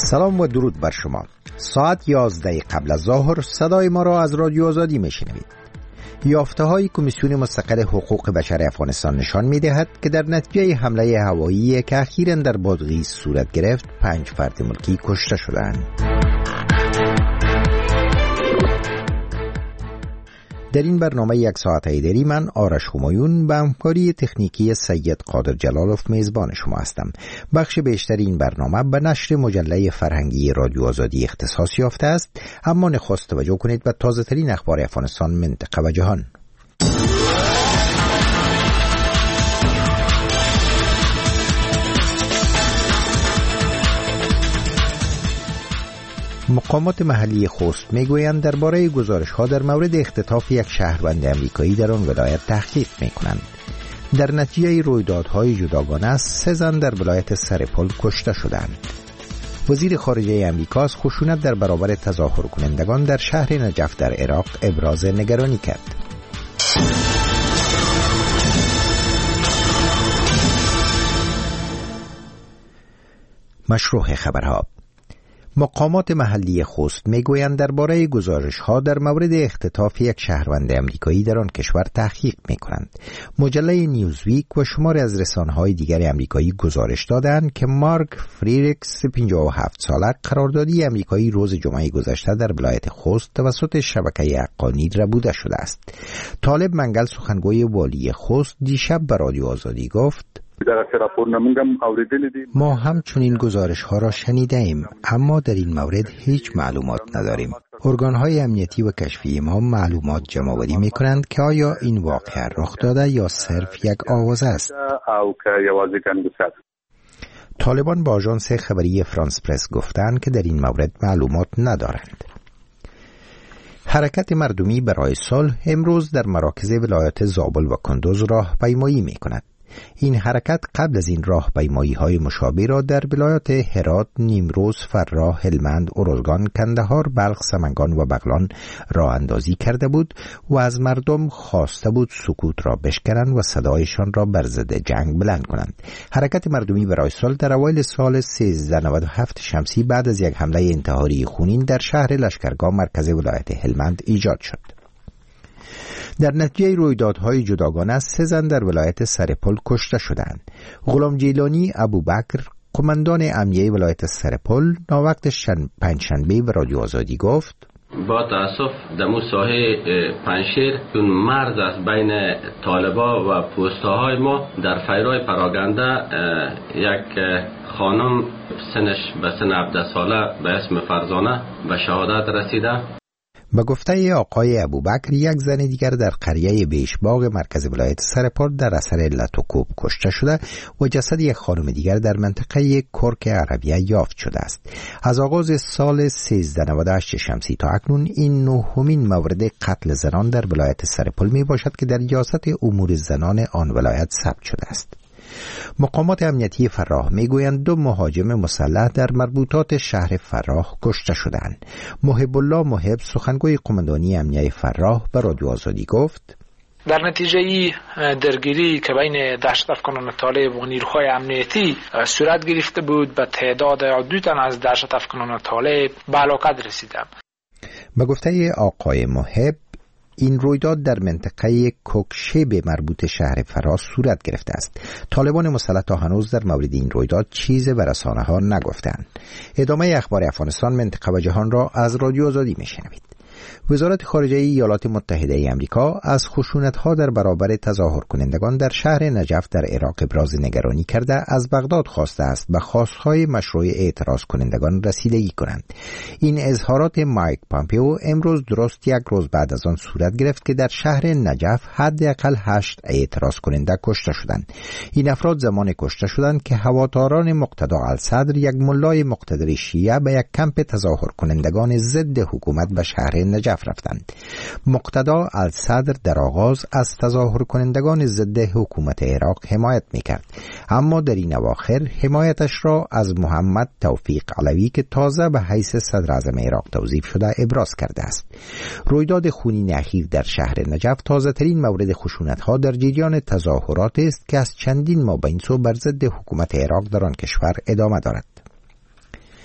سلام و درود بر شما. ساعت 11 قبل از ظهر صدای ما را از رادیو آزادی میشنوید. یافته‌های کمیسیون مستقل حقوق بشر افغانستان نشان می‌دهد که در نتیجه حمله هوایی که اخیراً در بادغیس صورت گرفت 5 فرد ملکی کشته شدند. در این برنامه یک ساعته دیری من آرش همایون به همکاری تکنیکی سید قادر جلالوف میزبان شما هستم. بخش بیشتر این برنامه به نشر مجله فرهنگی رادیو آزادی اختصاص یافته است، اما نخست توجه کنید به تازه ترین اخبار افغانستان، منطقه و جهان. مقامات محلی خوست میگویند درباره گزارش‌ها در مورد اختطاف یک شهروند آمریکایی در آن ولایت تحقیق می‌کنند. در نتیجه رویدادهای جداگانه 3 زن در ولایت سرپل کشته شدند. وزیر خارجه آمریکا از خشونت در برابر تظاهر کنندگان در شهر نجف در عراق ابراز نگرانی کرد. مشروع خبرها. مقامات محلی خوست میگویند درباره گزارش‌ها در مورد اختطاف یک شهروند آمریکایی در آن کشور تحقیق می‌کنند. مجله نیوزویک و شماری از رسانه‌های دیگر آمریکایی گزارش دادند که مارک فریریکس 57 ساله قراردادی آمریکایی روز جمعه گذشته در ولایت خوست توسط شبکه حقانی ربوده شده است. طالب منگل سخنگوی والی خوست دیشب به رادیو آزادی گفت: ما همچنین گزارش ها را شنیده ایم، اما در این مورد هیچ معلومات نداریم. ارگانهای امنیتی و کشفی ما معلومات جمع آوری می کنند که آیا این واقعه رخ داده یا صرف یک آوازه است. طالبان با آژانس خبری فرانس پرس گفتند که در این مورد معلومات ندارند. حرکت مردمی برای صلح امروز در مراکز ولایات زابل و کندوز راهپیمایی می کند. این حرکت قبل از این راهپیمایی‌های مشابه را در ولایات هرات، نیمروز، فراه، هلمند، ارزگان، کندهار، بلخ، سمنگان و بغلان راه اندازی کرده بود و از مردم خواسته بود سکوت را بشکنند و صدایشان را بر ضد جنگ بلند کنند. حرکت مردمی برای صلح در اوایل سال 1397 شمسی بعد از یک حمله انتحاری خونین در شهر لشکرگاه مرکز ولایت هلمند ایجاد شد. در نتیجه رویدادهای جداگانه 3 زن در ولایت سرپل کشته شدند. غلام جیلانی ابوبکر، قماندان امنیه ولایت سرپل، ناوقت پنجشنبه به رادیو آزادی گفت: با تاسف دمو ساحه پنشیر اون مرز است بین طالبا و پوستاهای ما در فیرای پراگنده یک خانم سنش به سن 17 ساله به اسم فرزانه به شهادت رسیده. به گفته آقای ابوبکر، یک زن دیگر در قریه بیشباغ مرکز ولایت سرپل در اثر علت و کوب کشته شده و جسد یک خانم دیگر در منطقه کرک عربیه یافت شده است. از آغاز سال 1398 شمسی تا اکنون این 9مین مورد قتل زنان در ولایت سرپل می باشد که در ریاست امور زنان آن ولایت ثبت شده است. مقامات امنیتی فراه میگویند 2 مهاجم مسلح در مربوطات شهر فراه کشته شدند. محب الله محب، سخنگوی قماندانی امنیه فراه، به رادیو آزادی گفت: در نتیجه درگیری که بین دهشت افکنان طالب و نیروهای امنیتی صورت گرفته بود، به تعداد 2 تن از دهشت افکنان طالب به هلاکت رسیدند. به گفته آقای محب، این رویداد در منطقه کوکشب مربوط شهر فراس صورت گرفته است. طالبان مسلح تا هنوز در مورد این رویداد چیزی به رسانه‌ها نگفتند. ادامه اخبار افغانستان، منطقه و جهان را از رادیو آزادی میشنوید. وزارت خارجه ایالات متحده آمریکا از خشونت‌ها در برابر تظاهر کنندگان در شهر نجف در عراق ابراز نگرانی کرده از بغداد خواسته است به خواست‌های مشروع اعتراض کنندگان رسیدگی کنند. این اظهارات مایک پامپئو امروز درست 1 روز بعد از آن صورت گرفت که در شهر نجف حداقل 8 اعتراض کننده کشته شدند. این افراد زمان کشته شدند که هواداران مقتدا الصدر، یک ملای مقتدر شیعه، به یک کمپ تظاهر کنندگان ضد حکومت به شهر نجف رفتند. مقتدا الصدر در آغاز از تظاهر کنندگان ضد حکومت عراق حمایت میکرد، اما در این اواخر حمایتش را از محمد توفیق علوی که تازه به حیث صدر اعظم عراق توظیف شده ابراز کرده است. رویداد خونین اخیر در شهر نجف تازه ترین مورد خشونت ها در جریان تظاهرات است که از چندین ماه به این سو بر ضد حکومت عراق در آن کشور ادامه دارد.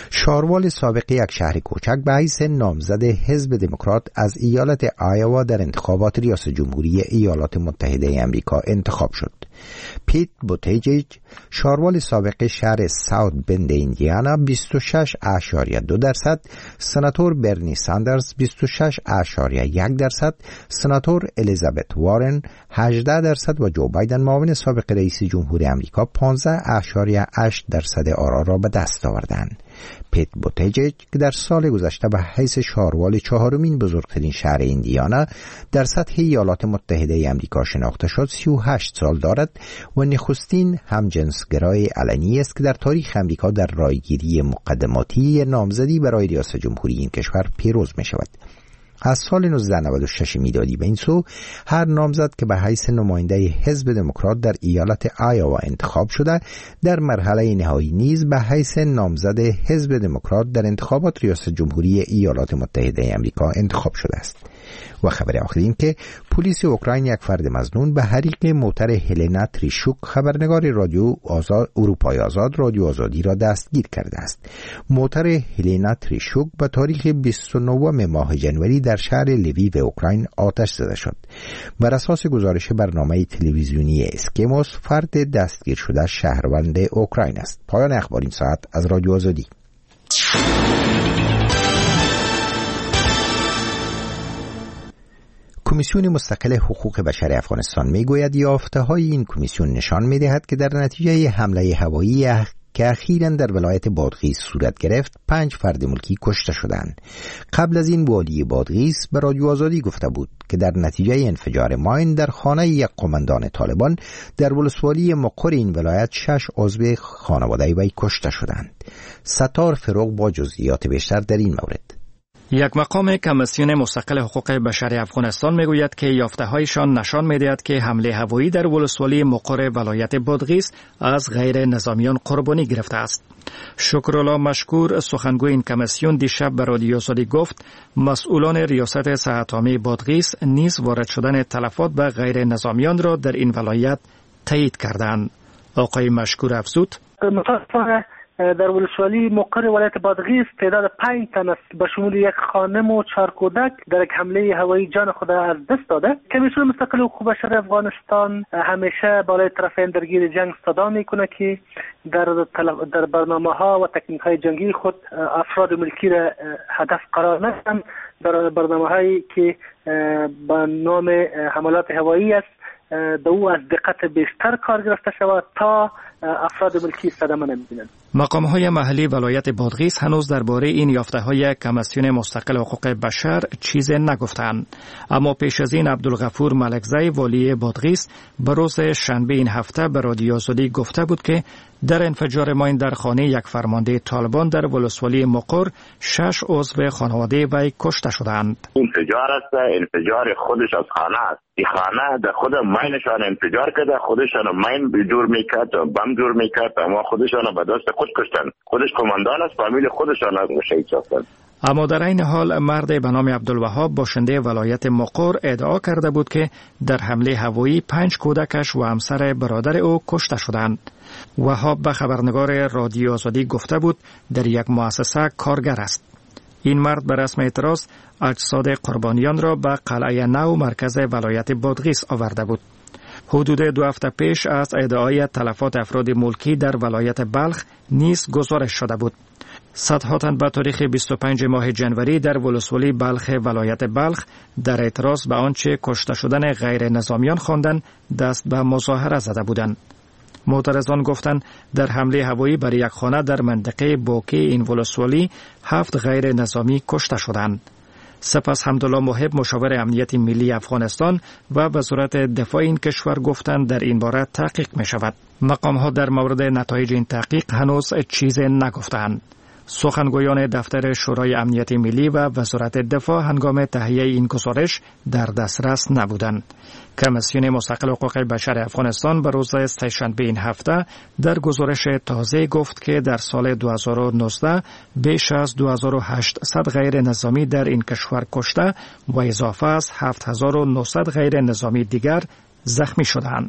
شاروال سابق یک شهر کوچک به حیث نامزد حزب دموکرات از ایالت آیوا در انتخابات ریاست جمهوری ایالات متحده آمریکا انتخاب شد. پیت بوتیجیج، شاروال سابق شهر ساوت بند ایندیانا 26.2%، سناتور برنی ساندرز 26.1%، سناتور الیزابت وارن 18% و جو بایدن معاون سابق رئیس جمهور آمریکا 15.8% آرا را به دست آوردند. پیت بوتیجیج که در سال گذشته به حیث شاروال چهارمین بزرگترین شهر ایندیانا در سطح ایالات متحده آمریکا شناخته شد، 38 سال دارد و نخستین همجنسگرای علنی است که در تاریخ آمریکا در رایگیری مقدماتی نامزدی برای ریاست جمهوری این کشور پیروز می شود. از سال 1996 میلادی به این سو هر نامزد که به حیث نماینده حزب دموکرات در ایالت آیوا انتخاب شده در مرحله نهایی نیز به حیث نامزد حزب دموکرات در انتخابات ریاست جمهوری ایالات متحده آمریکا انتخاب شده است. و خبر آخر این که پلیس اوکراین یک فرد مظنون به حریق موتر هلنا تریشوک، خبرنگار رادیو اروپای آزاد رادیو آزادی را دستگیر کرده است. موتر هلنا تریشوک به تاریخ 29 ماه جنوری در شهر لویو اوکراین آتش زده شد. بر اساس گزارش برنامه تلویزیونی اسکیموس، فرد دستگیر شده شهروند اوکراین است. پایان اخبار این ساعت از رادیو آزادی. کمیسیون مستقل حقوق بشر افغانستان میگوید یافته‌های این کمیسیون نشان می‌دهد که در نتیجه حمله هوایی که اخیراً در ولایت بادغیس صورت گرفت 5 فرد ملکی کشته شدند. قبل از این والی بادغیس به رادیو آزادی گفته بود که در نتیجه انفجار ماین در خانه یک قماندان طالبان در ولسوالی مقر این ولایت 6 عضو خانواده وی کشته شدند. ستار فروغ با جزئیات بیشتر در این مورد. یک مقام کمیسیون مستقل حقوق بشر افغانستان میگوید که یافته‌هایشان نشان می‌دهد که حمله هوایی در ولسوالی مقر ولایت بادغیس از غیر نظامیان قربانی گرفته است. شکرالله مشکور، سخنگوی این کمیسیون، دیشب به رادیو آزادی گفت مسئولان ریاست صحت عامه بادغیس نیز وارد شدن تلفات به غیر نظامیان را در این ولایت تایید کردند. آقای مشکور افزود: در ولسوالی مقر ولایت بادغیس تعداد 5 تن است به شمول یک خانم و 4 کودک در یک حمله هوایی جان خود از دست داده. کمیسیون مستقل حقوق بشر افغانستان همیشه بالای طرفین درگیر جنگ صدا میکنه که در برنامه‌ها و تکنیک‌های جنگی خود افراد ملکی را هدف قرار ندهند. در برنامه‌هایی که با نام حملات هوایی است به او از دقت بیشتر کار گرفته شود تا افراد ملکی صدمه نمی‌بینند. مقام‌های محلی ولایت بادغیس هنوز درباره این یافته‌های کمیسیون مستقل حقوق بشر چیزی نگفتند، اما پیش از این عبدالغفور ملکزی والی بادغیس به روز شنبه این هفته به رادیو آزادی گفته بود که در انفجار ماین در خانه یک فرمانده طالبان در ولسوالی مقر 6 عضو خانواده وی کشته شدند. انفجار است، انفجار خودش از خانه است. این خانه در خود ماینشان انفجار کرده، خودشان ماین جور میکرد، بم جور میکرد، اما خودشان به دست خود کشتن. خودش کماندان است، فامیل خودشان از شهید شدند. اما در این حال مرد به نام عبدالوهاب باشنده ولایت مقر ادعا کرده بود که در حمله هوایی 5 کودکش و همسر برادر او کشته شدند. وهاب به خبرنگار رادیو آزادی گفته بود در یک مؤسسه کارگر است. این مرد به رسم اعتراض اجساد قربانیان را به قلعه نو مرکز ولایت بادغیس آورده بود. حدود 2 هفته پیش از ادعای تلفات افراد ملکی در ولایت بلخ نیز گزارش شده بود. صدها تن به تاریخ 25 ماه جنوری در ولسوالی بلخ ولایت بلخ در اعتراض به آنچه کشته شدن غیر نظامیان خواندند دست به مظاهره زده بودند. معترضان گفتند در حمله هوایی بر یک خانه در منطقه بوکی این ولسوالی 7 غیر نظامی کشته شدند. سپس حمدالله محب مشاور امنیت ملی افغانستان و وزارت دفاع این کشور گفتند در این باره تحقیق می شود. مقام ها در مورد نتایج این تحقیق هنوز چیزی نگفتند. سخنگویان دفتر شورای امنیت ملی و وزارت دفاع هنگام تهیه این گزارش در دسترس نبودند. کمیسیون مستقل حقوق بشر افغانستان به روز سه‌شنبه این هفته در گزارش تازه گفت که در سال 2019 بیش از 2800 غیر نظامی در این کشور کشته و اضافه از 7900 غیر نظامی دیگر زخمی شدند.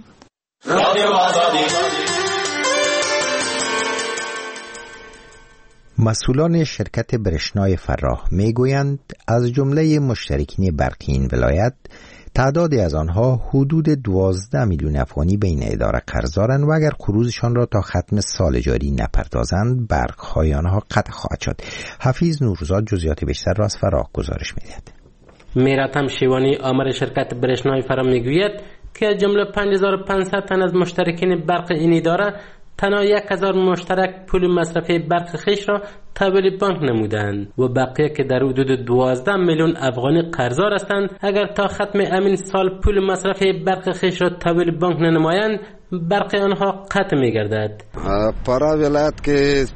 مسئولان شرکت برشنای فراه میگویند از جمله مشترکین برقی این ولایت تعدادی از آنها حدود 12 میلیون افغانی به این اداره قرض دارند و اگر قروضشان را تا ختم سال جاری نپردازند برق‌های آنها قطع خواهد شد. حفیظ نورزاد جزئیات بیشتر را از فراه گزارش می‌دهد. میراتم شیوانی آمر شرکت برشنای فراه میگوید که از جمله 5500 تن از مشترکین برق این اداره تنها 1000 مشترک پول مصرفی برق خویش را تحویل بانک نمودند و بقیه که در حدود 12 میلیون افغانی قرضدار هستند اگر تا ختم امین سال پول مصرفی برق خویش را تحویل بانک ننمایند برق آنها قطع می‌گردد. فراه ولایت که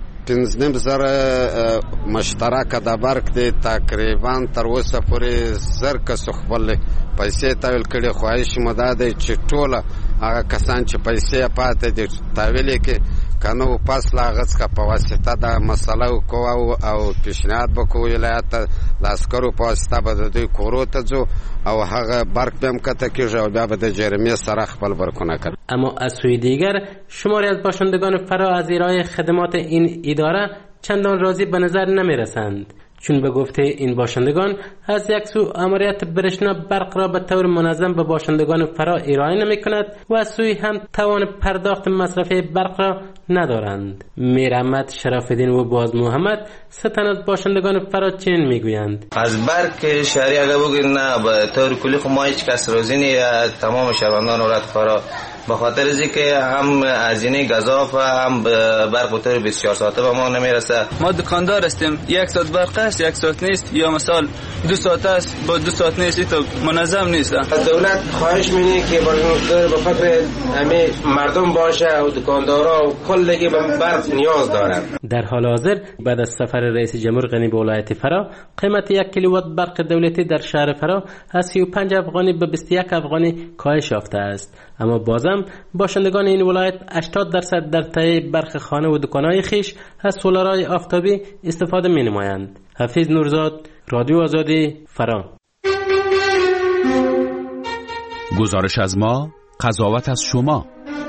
15,000 مشترک د برق دی تقریبا تر اوسه پورې 1000 کسو خپل پیسې تحویل کړي. خواهش مو دا دی چې ټوله هغه کسان چې پیسې پاتې دي تحویل کړي کنه او پس لا هغه څخه په واسطه دا مسله وکړو او پیشنهاد وکړو ولایت د عسکرو په واسطه به د دوی کورو ته ځو او هغه برق به هم قطع کېږي او بیا به د جرمې سره خپل برقونه کوي. اما از سوی دیگر شماری از باشندگان فراه از ارائه خدمات این اداره چندان راضی به نظر نمی رسند، چون به گفته این باشندگان از یک سو امریت برشنا برق را به طور منظم به باشندگان فراه ارائه نمی کند و از سوی هم توان پرداخت مصرفی برق را ندارند. میر احمد شراف‌الدین و باز محمد سه تن از باشندگان فراه چنین میگویند: از برق شهری اگر بگیریم نه به طور کلی خب ما هیچ کس راضی نیست، تمام شهروندان ولایت فراه به خاطر اینکه هم هزینه گزاف هم برق به طور 24 ساعته به ما نمیرسه. ما دکاندار هستیم، یک ساعت برق است یک ساعت نیست، یا مثلا 2 ساعت است با 2 ساعت نیست، تو منظم نیست. از دولت خواهش می‌کنیم که به فکر همه مردم باشه و دکاندارا و کلگی به برق نیاز دارن. در حال حاضر بعد از سفر رئیس جمهور غنی به ولایت فراه قیمت 1 کیلووات برق دولتی در شهر فراه از 35 افغانی به 21 افغانی کاهش یافته است، اما بازم باشندگان این ولایت 80% در تهیه برق خانه و دکان‌های خیش از سولارهای آفتابی استفاده می‌نمایند. حفیظ نورزاد، رادیو آزادی، فراه. گزارش از ما، قضاوت از شما.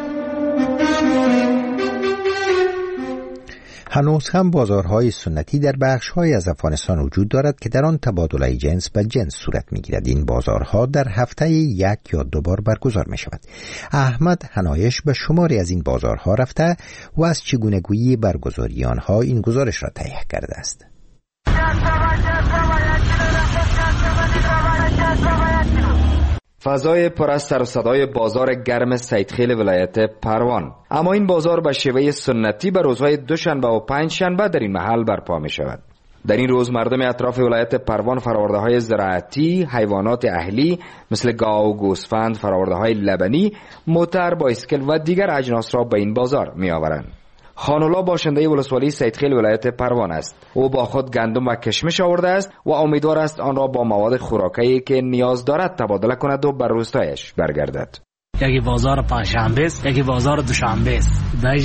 هنوز هم بازارهای سنتی در بخش‌های از افغانستان وجود دارد که در آن تبادله جنس به جنس صورت می‌گیرد. این بازارها در هفته 1 یا 2 بار برگزار می‌شود. احمد حنایش به شماری از این بازارها رفته و از چگونگی برگزاری آنها این گزارش را تهیه کرده است. فضای پر از سر و صدای بازار گرم سیدخیل ولایت پروان. اما این بازار به شیوه سنتی به روزهای دوشنبه و پنجشنبه در این محل برپا می شود. در این روز مردم اطراف ولایت پروان فراورده های زراعتی، حیوانات اهلی مثل گاو، گوسفند، فراورده های لبنی، موتر، بایسکل و دیگر اجناس را به این بازار می آورند. خانولا باشنده ولسوالی سیدخیل ولایت پروان است. او با خود گندم و کشمش آورده است و امیدوار است آن را با مواد خوراکی که نیاز دارد تبادله کند و بر روستایش برگردد. یکی بازار پنجشنبه است، یکی بازار دوشنبه است.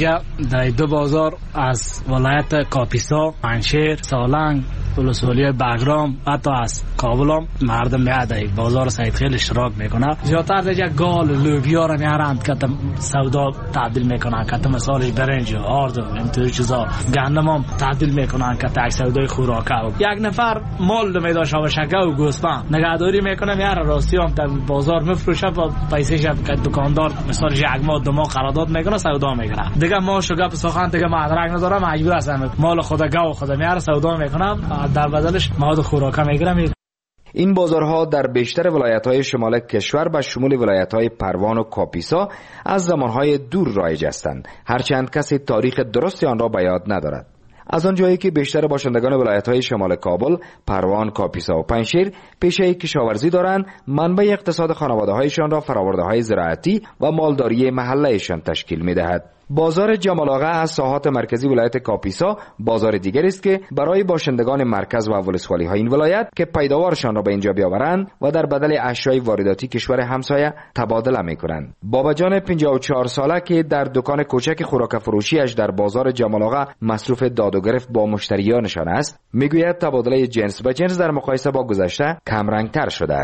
در 2 بازار از ولایت کاپیسا، پنجشیر، سالنگ، ولسوالی بگرام حتی از کابل هم مردم میاد در بازار سیدخیل اشتراک میکنه. زیادتر دیگه گال لوبیا را میارند که سودا تبدیل میکنن، که مثلا برنج، آرد و اینطور چیزا. گندم هم تبدیل میکنن که تک سودای خوراکه. یک نفر مال میداد شاوشگه و گوسفند نگهداری میکنه، میاره راستی هم در بازار میفروشه و پیسه‌ش که دکاندار مثلا یک ماه 2 ماه قرارداد میکنه سودا میکنه. دیگه ما شگا به سخن دیگه مدرک نداره، مجبور هستم مال خود گاو خود میاره سودا میکنم، در بدلش مواد خوراکه میگیرم. این بازارها در بیشتر ولایت‌های شمال کشور به شمول ولایت‌های پروان و کاپیسا از زمانهای دور رایج هستند، هرچند کسی تاریخ درستی آن را به یاد ندارد. از آن جایی که بیشتر باشندگان ولایت‌های شمال کابل، پروان، کاپیسا و پنجشیر پیشه کشاورزی دارند، منبع اقتصاد خانواده‌هایشان را فراورده‌های زراعتی و مالداری محله‌شان تشکیل می‌دهد. بازار جمال آقا از ساحات مرکزی ولایت کاپیسا بازار دیگر است که برای باشندگان مرکز و ولسوالی های این ولایت که پیداوارشان را به اینجا بیاورند و در بدل اشیای وارداتی کشور همسایه تبادله میکنند. بابا جان 54 ساله که در دکان کوچک خوراک فروشیش در بازار جمال آقا مصروف داد و گرفت با مشتریانشان است، میگوید تبادله جنس به جنس در مقایسه با گذشته کم رنگتر شده است.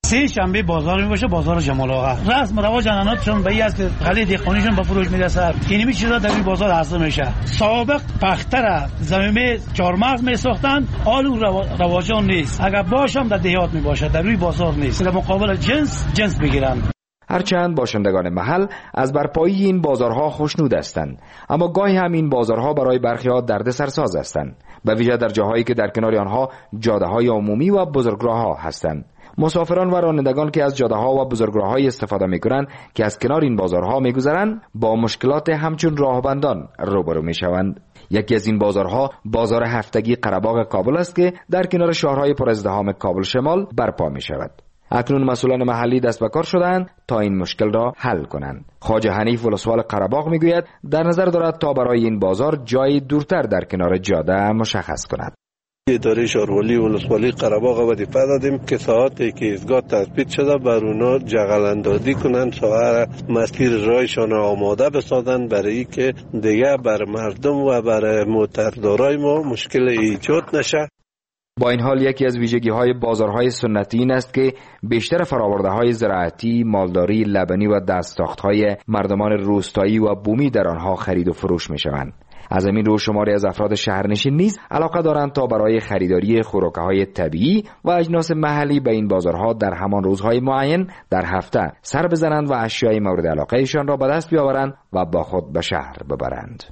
سه شنبه بازار میباشه، بازار جمال آقا. رسم رواج اناناتشون به این است که غله دهقانیشون به فروش میرسه. اینمی چیزا در این بازار حاصل میشه. سابق پختر زمینه چهارمغز میساختن، آلو رواجان نیست. اگر باشم در دیهات میباشه، در روی بازار نیست. در مقابل جنس بگیرن. هرچند باشندگان محل از برپایی این بازارها خوشنود هستند، اما گاهی هم این بازارها برای برخی‌ها دردسرساز هستند، به ویژه در جاهایی که در کنار آنها جاده‌های عمومی و بزرگراه‌ها هستند. مسافران و رانندگان که از جاده‌ها و بزرگراه‌های استفاده می‌کنند که از کنار این بازارها می‌گذرند، با مشکلات همچون راهبندان روبرو می‌شوند. یکی از این بازارها بازار هفتگی قره‌باغ کابل است که در کنار شهرهای پر ازدحام کابل شمال برپا می‌شود. اکنون مسئولان محلی دست به کار شدند تا این مشکل را حل کنند. خواجه حنیف ولسوال قره‌باغ میگوید در نظر دارد تا برای این بازار جای دورتر در کنار جاده مشخص کند. اداره شهرولی ولسوالی قره‌باغ وظیفه دادیم که ساعاتی که ایستگاه تثبیت شده بر اونا جغل اندازی کنند، ساعت مسیر راهشان آماده بسازند برای که دیگه بر مردم و بر موتردارای ما مشکل ایجاد نشه. با این حال یکی از ویژگی‌های بازارهای سنتی این است که بیشتر فرآورده‌های زراعتی، مالداری، لبنی و دستساخت‌های مردمان روستایی و بومی در آنها خرید و فروش می‌شوند. از همین رو شماری از افراد شهرنشین نیز علاقه دارند تا برای خریداری خوراک‌های طبیعی و اجناس محلی به این بازارها در همان روزهای معین در هفته سر بزنند و اشیای مورد علاقه‌شان را به دست بیاورند و با خود به شهر ببرند.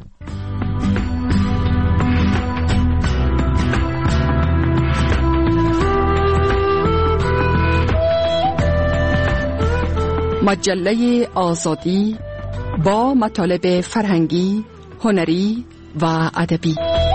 مجله آزادی با مطالب فرهنگی، هنری و ادبی.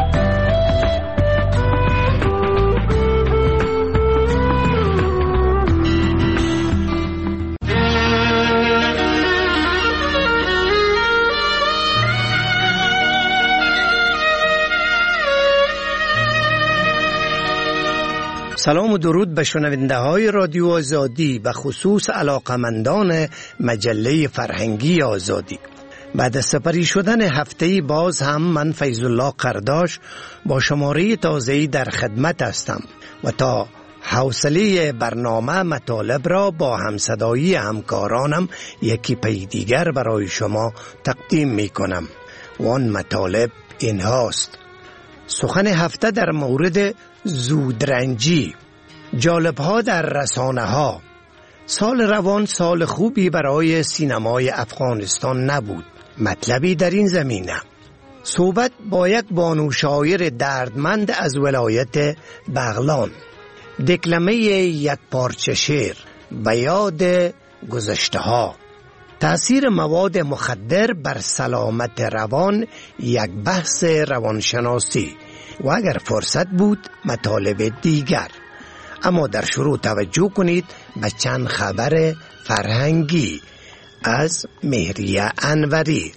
سلام و درود به شنونده های رادیو آزادی، به خصوص علاقمندان مجله فرهنگی آزادی. بعد از سپری شدن هفته باز هم من فیض الله قرداش با شماره تازه‌ای در خدمت هستم و تا حوصله برنامه مطالب را با همصدایی همکارانم یکی پی دیگر برای شما تقدیم می کنم و آن مطالب این هاست. سخن هفته در مورد زودرنجی، جالب‌ها در رسانه‌ها. سال روان سال خوبی برای سینمای افغانستان نبود. مطلبی در این زمینه. صحبت با یک بانو شاعر دردمند از ولایت بغلان. دکلمه یک پارچه شعر به یاد گذشته‌ها. تأثیر مواد مخدر بر سلامت روان یک بحث روانشناسی و اگر فرصت بود مطالب دیگر. اما در شروع توجه کنید به چند خبر فرهنگی از مهریه انوری.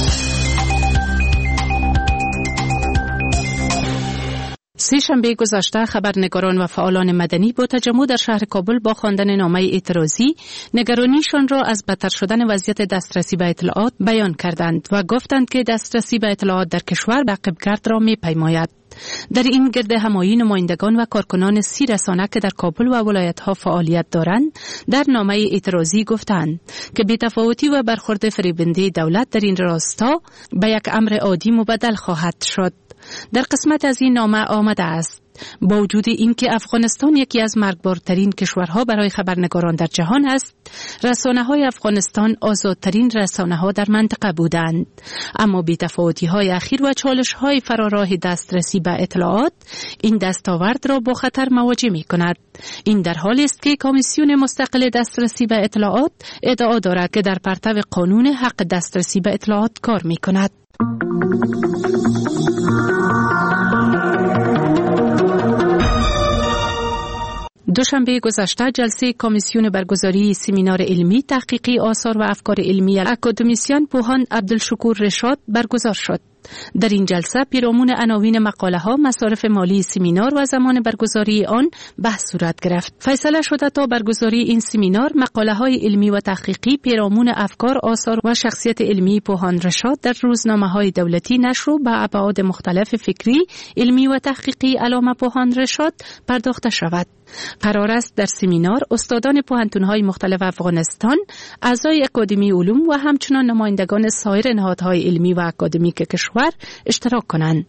سه شنبه گذشته خبرنگاران و فعالان مدنی با تجمع در شهر کابل با خواندن نامه اعتراضی نگرانیشان را از بدتر شدن وضعیت دسترسی به اطلاعات بیان کردند و گفتند که دسترسی به اطلاعات در کشور به عقب‌گرد را می‌پیماید. در این گرد همایی نمایندگان و کارکنان 30 رسانه که در کابل و ولایت‌ها فعالیت دارند در نامه اعتراضی گفتند که بی‌تفاوتی و برخورد فریبنده دولت در این راستا به یک امر عادی مبدل خواهد شد. در قسمت از این نامه آمده است با وجود اینکه افغانستان یکی از مرگبارترین کشورها برای خبرنگاران در جهان است، رسانه‌های افغانستان آزادترین رسانه‌ها در منطقه بودند، اما بی‌تفاوتی‌های اخیر و چالش‌های فراراه دسترسی به اطلاعات این دستاورد را با خطر مواجه می‌کند. این در حالی است که کمیسیون مستقل دسترسی به اطلاعات ادعا دارد که در پرتو قانون حق دسترسی به اطلاعات کار می‌کند. دوشنبه گذشته جلسه کمیسیون برگزاری سمینار علمی تحقیقی آثار و افکار علمی اکادمیسیان پوهان عبدالشکور رشاد برگزار شد. در این جلسه پیرامون عناوین مقاله ها، مصارف مالی سمینار و زمان برگزاری آن بحث صورت گرفت. فیصله شده تا برگزاری این سمینار مقاله های علمی و تحقیقی پیرامون افکار، آثار و شخصیت علمی پوهان رشاد در روزنامه های دولتی نشر و به ابعاد مختلف فکری، علمی و تحقیقی علامه پوهان رشاد پرداخته شود. قرار است در سمینار استادان پوهنتون‌های مختلف افغانستان، اعضای اکادمی علوم و همچنان نمایندگان سایر نهادهای علمی و اکادمیک کشور اشتراک کنند.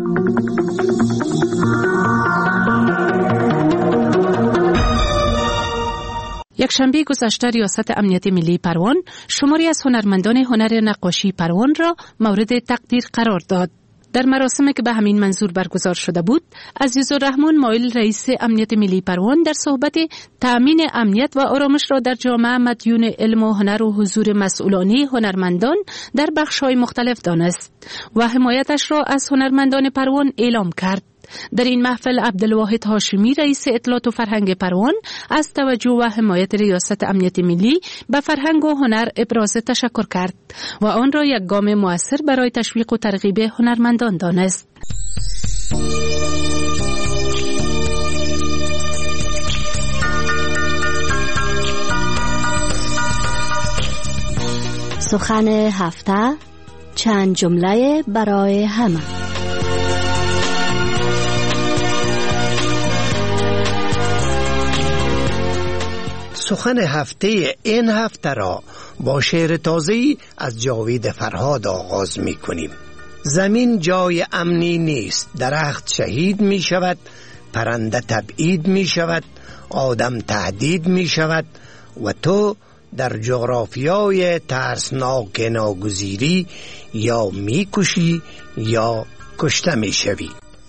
یک شنبه گذشته ریاست امنیت ملی پروان شماری از هنرمندان هنر نقاشی پروان را مورد تقدیر قرار داد. در مراسمی که به همین منظور برگزار شده بود، عزیزالرحمن مایل رئیس امنیت ملی پروان در صحبت تأمین امنیت و آرامش را در جامعه مدیون علم و هنر و حضور مسئولانه هنرمندان در بخش‌های مختلف دانست و حمایتش را از هنرمندان پروان اعلام کرد. در این محفل عبدالواحد هاشمی رئیس اطلاعات و فرهنگ پروان از توجه و حمایت ریاست امنیت ملی به فرهنگ و هنر ابراز تشکر کرد و آن را یک گام مؤثر برای تشویق و ترغیب هنرمندان دانست. سخن هفته، چند جمله برای همه. سخن هفته این هفته را با شعر تازه‌ای از جاوید فرهاد آغاز می کنیم. زمین جای امنی نیست، درخت شهید می شود، پرنده تبعید می شود، آدم تهدید می شود و تو در جغرافیای ترسناک ناگزیری یا می کشی یا کشته می شوی.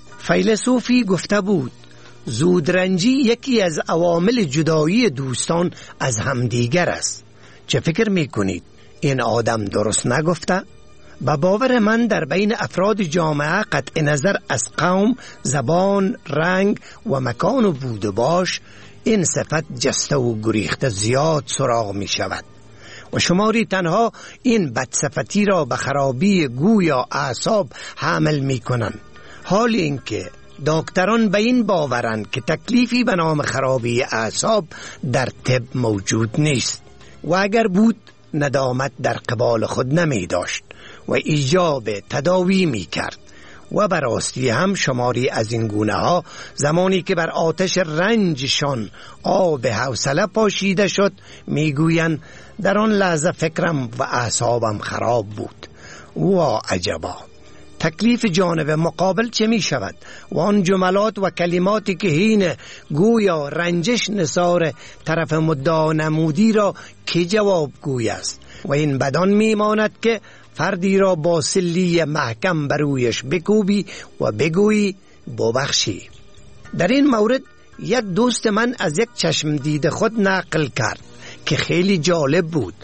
فیلسوفی گفته بود زودرنجی یکی از عوامل جدایی دوستان از همدیگر است. چه فکر می کنید؟ این آدم درست نگفته؟ به باور من در بین افراد جامعه قطع نظر از قوم، زبان، رنگ و مکان و بود و باش این صفت جسته و گریخته زیاد سراغ می شود و شماری تنها این بدصفتی را به خرابی گویا اعصاب حمل می کنند، حال اینکه دکتران به این باورند که تکلیفی به نام خرابی اعصاب در طب موجود نیست و اگر بود ندامت در قبال خود نمی داشت و ایجاب تداوی می کرد. و براستی هم شماری از این گونه ها زمانی که بر آتش رنجشان آب حوصله پاشیده شد میگویند در آن لحظه فکرم و اعصابم خراب بود. وا عجبا، تکلیف جانب مقابل چه می شود؟ و آن جملات و کلماتی که هین گویا رنجش نثار طرف مدعا نمودی را که جواب گوی است و این بدان می ماند که فردی را با سلی محکم برویش بکوبی و بگویی ببخشی. در این مورد یک دوست من از یک چشم دید خود نقل کرد که خیلی جالب بود.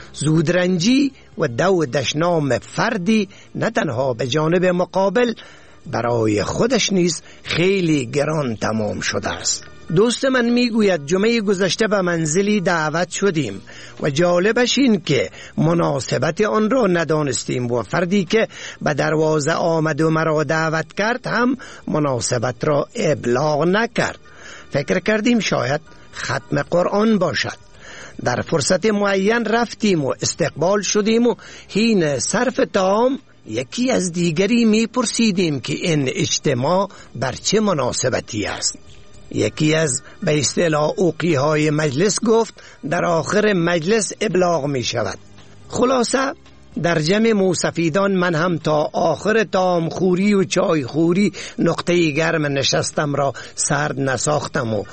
زودرنجی و دو دشنام فردی نه تنها به جانب مقابل برای خودش نیز خیلی گران تمام شده است. دوست من میگوید جمعه گذشته به منزلی دعوت شدیم و جالبش این که مناسبت آن را ندانستیم و فردی که به دروازه آمد و مرا دعوت کرد هم مناسبت را ابلاغ نکرد. فکر کردیم شاید ختم قرآن باشد. در فرصت معین رفتیم و استقبال شدیم و حین صرف طعام یکی از دیگری میپرسیدیم که این اجتماع بر چه مناسبتی است. یکی از به اصطلاح اوقی های مجلس گفت در آخر مجلس ابلاغ می شود. خلاصه در جمع موسفیدان من هم تا آخر طعام خوری و چای خوری نقطه گرم نشستم را سرد نساختم و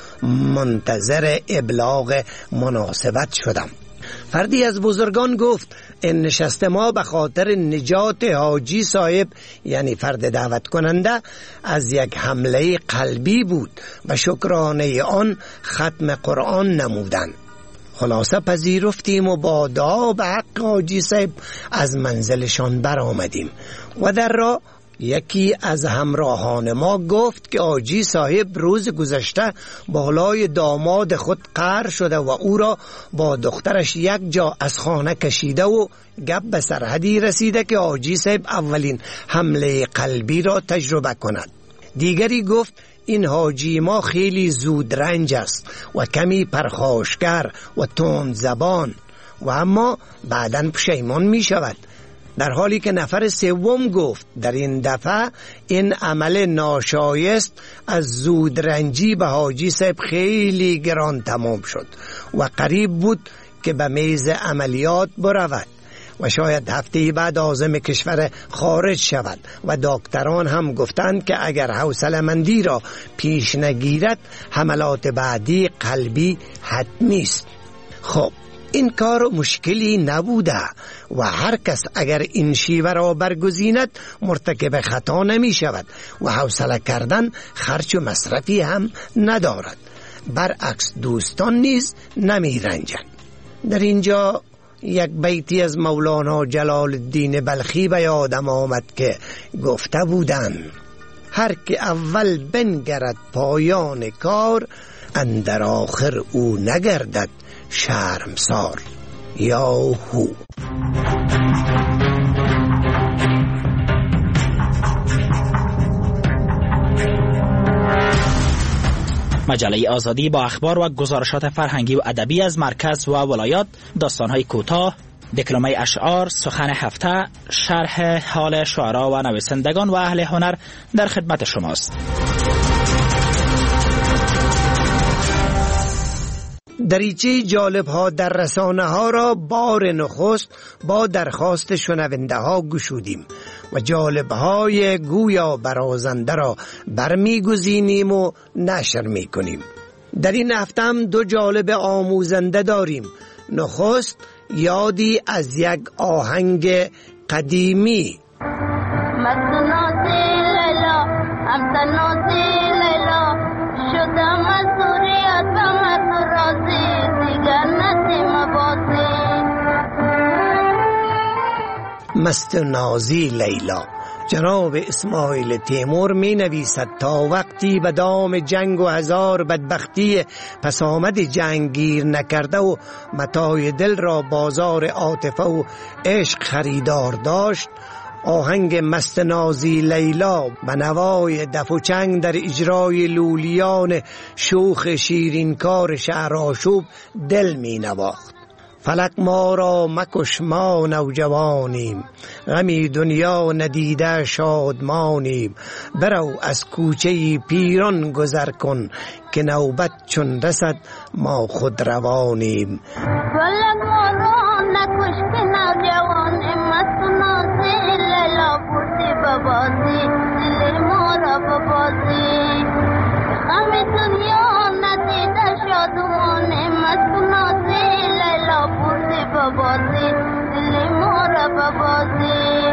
منتظر ابلاغ مناسبت شدم. فردی از بزرگان گفت این نشست ما به خاطر نجات حاجی صاحب یعنی فرد دعوت کننده از یک حمله قلبی بود و شکرانه آن ختم قرآن نمودند. خلاصه پذیرفتیم و با دعا به حق حاجی صاحب از منزلشان برآمدیم و در راه یکی از همراهان ما گفت که حاجی صاحب روز گذشته بالای داماد خود قهر شده و او را با دخترش یک جا از خانه کشیده و گپ به سرحدی رسیده که حاجی صاحب اولین حمله قلبی را تجربه کند. دیگری گفت این حاجی ما خیلی زود رنج است و کمی پرخاشگر و تند زبان و اما بعداً پشیمان می شود. در حالی که نفر سوم گفت در این دفعه این عمل ناشایست از زودرنجی به حاجی صاحب خیلی گران تمام شد و قریب بود که به میز عملیات برود و شاید هفته بعد عازم کشور خارج شود و دکتران هم گفتند که اگر حوصله‌مندی را پیش نگیرد حملات بعدی قلبی حتمی است. خب این کار مشکلی نبوده و هر کس اگر این شیوه را برگزیند مرتکب خطا نمی شود و حوصله کردن خرج و مصرفی هم ندارد. برعکس دوستان نیز نمی رنجند. در اینجا یک بیتی از مولانا جلال الدین بلخی به یادم آمد که گفته بودند: هر که اول بنگرد پایان کار، اندر آخر او نگردد شرمسار. یا هو. مجله آزادی با اخبار و گزارشات فرهنگی و ادبی از مرکز و ولایات، داستان‌های کوتاه، دکلمه اشعار، سخن هفته، شرح حال شعرا و نویسندگان و اهل هنر در خدمت شماست. دریچه جالب ها در رسانه ها را بار نخست با درخواست شنونده ها گشودیم و جالب های گویا برازنده را برمیگزینیم و نشر می کنیم. در این هفته هم 2 جالب آموزنده داریم. نخست یادی از یک آهنگ قدیمی. مست نازی لیلا. جناب اسماعیل تیمور می نویسد تا وقتی به دام جنگ و هزار بدبختی پس آمد جنگ گیر نکرده و متاع دل را بازار عاطفه و عشق خریدار داشت، آهنگ مست نازی لیلا به نوای دف و چنگ در اجرای لولیان شوخ شیرینکار شهرآشوب دل می نواخت. فلک ما را مکش ما نوجوانیم، غمی دنیا ندیده شادمانیم. برو از کوچه پیران گذر کن که نوبت چون رسد ما خود روانیم. فلک ما را نکش که نوجوانیم، مست نازی لیلا بردی ببازی، دل ما را ببازی. غمی دنیا ندیده شادمانیم، مست نازی لیلا بردی ببازی، دل ما را ببازی.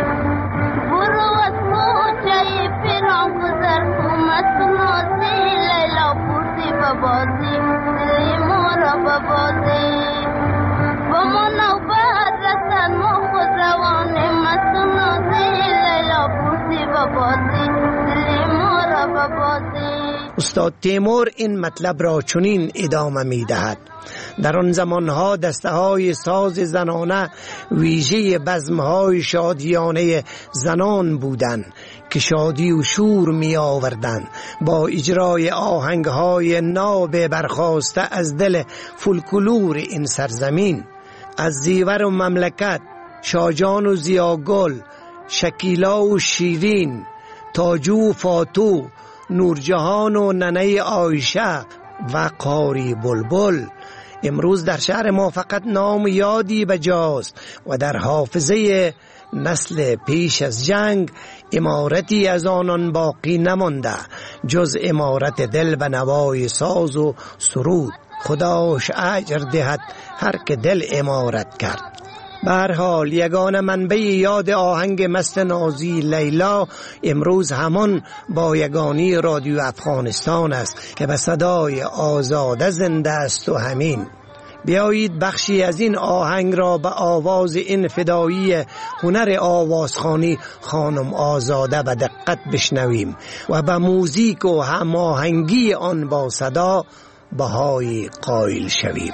برو از کوچه پیران گذر کن، مست نازی لیلا بردی ببازی، دل ما را ببازی. با ما نوبت رسد ما خود روانیم، مست نازی لیلا بردی ببازی، دل ما را ببازی. استاد تیمور این مطلب را چنین ادامه می دهد: در آن زمانها دسته های ساز زنانه ویژه بزمهای شادیانه زنان بودند که شادی و شور می آوردند با اجرای آهنگ های ناب برخاسته از دل فولکلور این سرزمین. از زیور و مملکت، شاجان و زیاگل، شکیلا و شیرین، تاجو و فاتو، نورجهان و ننه عایشه و قاری بلبل. امروز در شهر ما فقط نام یادی بجاست و در حافظه نسل پیش از جنگ امارتی از آنان باقی نمانده جز امارت دل به نوای ساز و سرود. خداش اجر دهد هر که دل امارت کرد. به هر حال یگانه منبع یاد آهنگ مست نازی لیلا امروز همان با یگانی رادیو افغانستان است که به صدای آزاده زنده است و همین. بیایید بخشی از این آهنگ را به آواز این فدایی هنر آوازخوانی خانم آزاده به دقت بشنویم و به موزیک و هماهنگی آن با صدا بهای قائل شویم.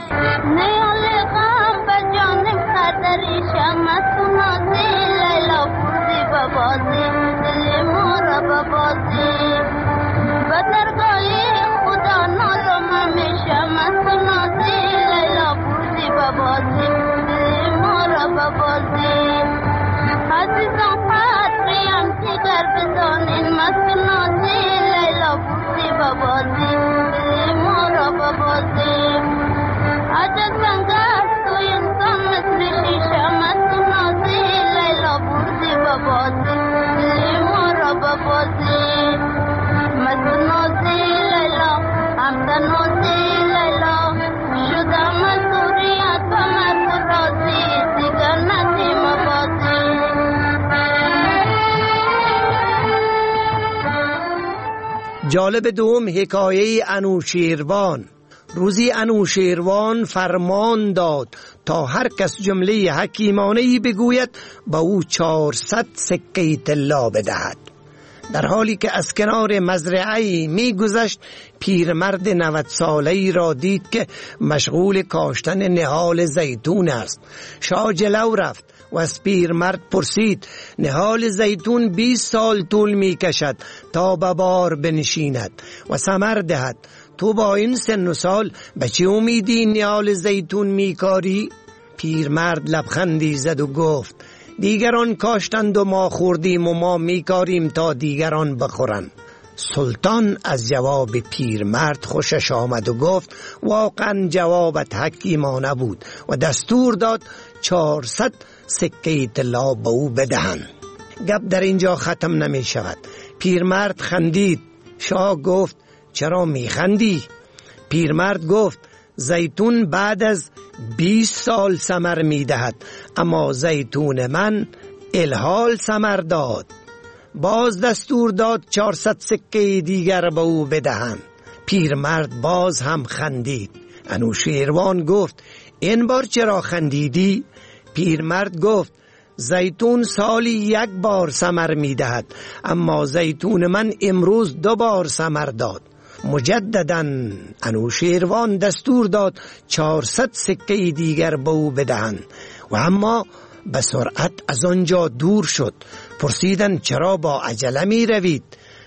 مست نازی لیلا بردی ببازی، دل ما را ببازی. به درگاه خدا نالم همیشه، مست نازی لیلا بردی ببازی، دل ما را ببازی. جالب دوم حکایه انوشیروان. روزی انوشیروان فرمان داد تا هر کس جمله حکیمانه‌ای بگوید با او 400 سکه طلا بدهد. در حالی که از کنار مزرعه‌ای می‌گذشت، پیرمرد 90 ساله‌ای را دید که مشغول کاشتن نهال زیتون است. شاه جلو رفت و از پیرمرد پرسید: نهال زیتون 20 سال طول می‌کشد تا به بار بنشیند و ثمر دهد. تو با این سن و سال به چه امیدی نهال زیتون می‌کاری؟ پیرمرد لبخندی زد و گفت: دیگران کاشتند و ما خوردیم و ما میکاریم تا دیگران بخورند. سلطان از جواب پیرمرد خوشش آمد و گفت: واقعا جوابت حکیمانه بود و دستور داد 400 سکه طلا به او بدهند. گپ در اینجا ختم نمی شود. پیرمرد خندید. شاه گفت: چرا میخندی؟ پیرمرد گفت: زیتون بعد از 20 سال ثمر میدهد، اما زیتون من الحال ثمر داد. باز دستور داد 400 سکه دیگر به او بدهند. پیرمرد باز هم خندید. انوشیروان گفت: این بار چرا خندیدی؟ پیرمرد گفت: زیتون سالی 1 بار ثمر میدهد، اما زیتون من امروز 2 بار ثمر داد. مجدداً انوشیروان دستور داد 400 سکه دیگر به او بدهند و اما به سرعت از آنجا دور شد. پرسیدند: چرا با عجله می روید؟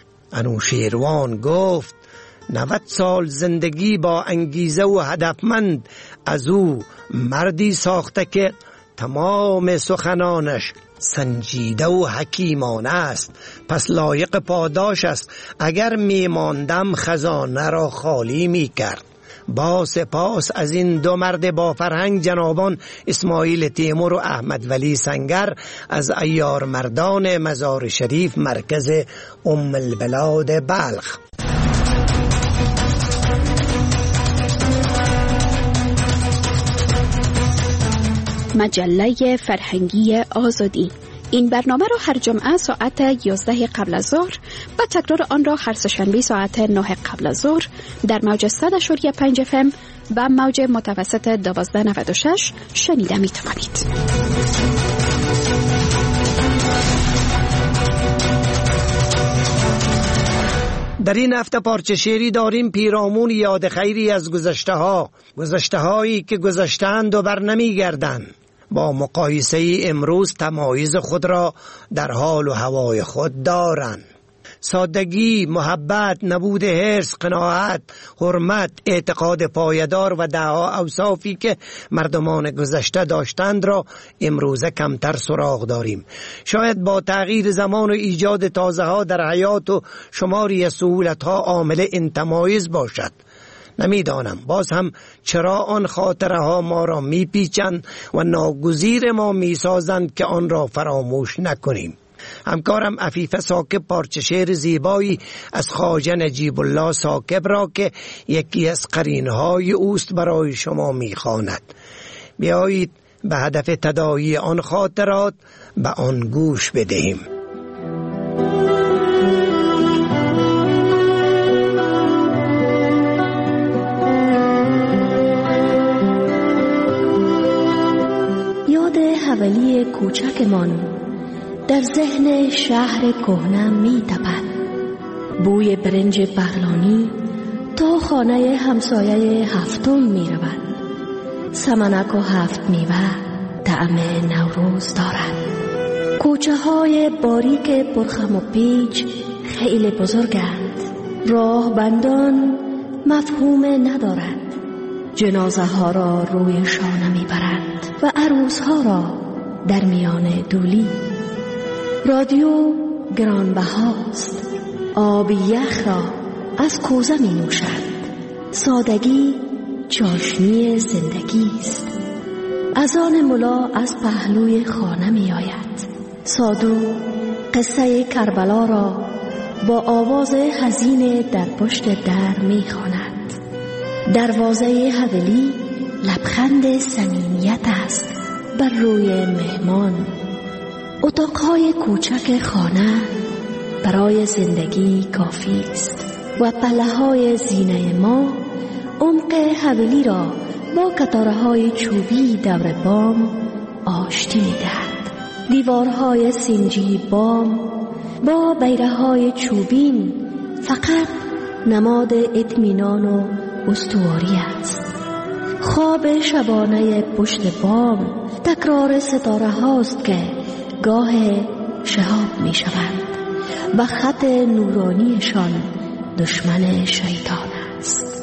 انوشیروان گفت: 90 سال زندگی با انگیزه و هدفمند از او مردی ساخته که تمام سخنانش سنجیده و حکیمانه است، پس لایق پاداش است. اگر میماندم خزانه را خالی میکرد. با سپاس از این 2 مرد با فرهنگ جنابان اسماعیل تیمور و احمد ولی سنگر از عیار مردان مزار شریف مرکز ام البلاد بلخ. مجله فرهنگی آزادی. این برنامه را هر جمعه ساعت 11 قبل از ظهر و تکرار آن را هر سه‌شنبه ساعت 9 قبل از ظهر در موج 100.5 FM و موج متوسط 1296 شنیده می توانید. در این هفته پارچه شعری داریم پیرامون یاد خیری از گذشته هایی که گذشتند و بر نمی گردند. با مقایسه امروز تمایز خود را در حال و هوای خود دارند. سادگی، محبت، نبود حرص، قناعت، حرمت، اعتقاد پایدار و دهها اوصافی که مردمان گذشته داشتند را امروزه کمتر سراغ داریم. شاید با تغییر زمان و ایجاد تازه ها در حیات و شماری از سهولت ها عامل این تمایز باشد. نمیدانم باز هم چرا آن خاطره ها ما را میپیچند و ناگزیر ما میسازند که آن را فراموش نکنیم. همکارم عفیفه ثاقب پارچه شعر زیبایی از خواجه نجیب الله ثاقب را که یکی از قرینهای اوست برای شما میخواند. بیایید به هدف تداعی آن خاطرات به آن گوش بدهیم. یاد حولی کوچکمان در ذهن شهر کهنه می تپد. بوی برنج بغلانی تا خانه همسایه هفتم می رود. سمنک و 7 میوه طعم نوروز دارد. کوچه های باریک پرخم و پیچ خیلی بزرگند. راه بندان مفهوم ندارد. جنازه ها را روی شانه می برند و عروس ها را در میان دولی. رادیو گرانبهاست. آب یخ را از کوزه می نوشد. سادگی چاشنی زندگی است. اذان ملا از پهلوی خانه می آید. سادو قصه کربلا را با آواز حزین در پشت در می خواند. دروازه حویلی لبخند صمیمیت است بر روی مهمان. اتاقهای کوچک خانه برای زندگی کافی است. و پله‌های زینه ما عمق حویلی را با کتاره‌های چوبی دور بام آشتی می‌دهد. دیوارهای سنجی بام با بیره‌های چوبین فقط نماد اطمینان و استواری است. خواب شبانه پشت بام تکرار ستاره هاست که گاه شهاب می شوند و خط نورانیشان دشمن شیطان است.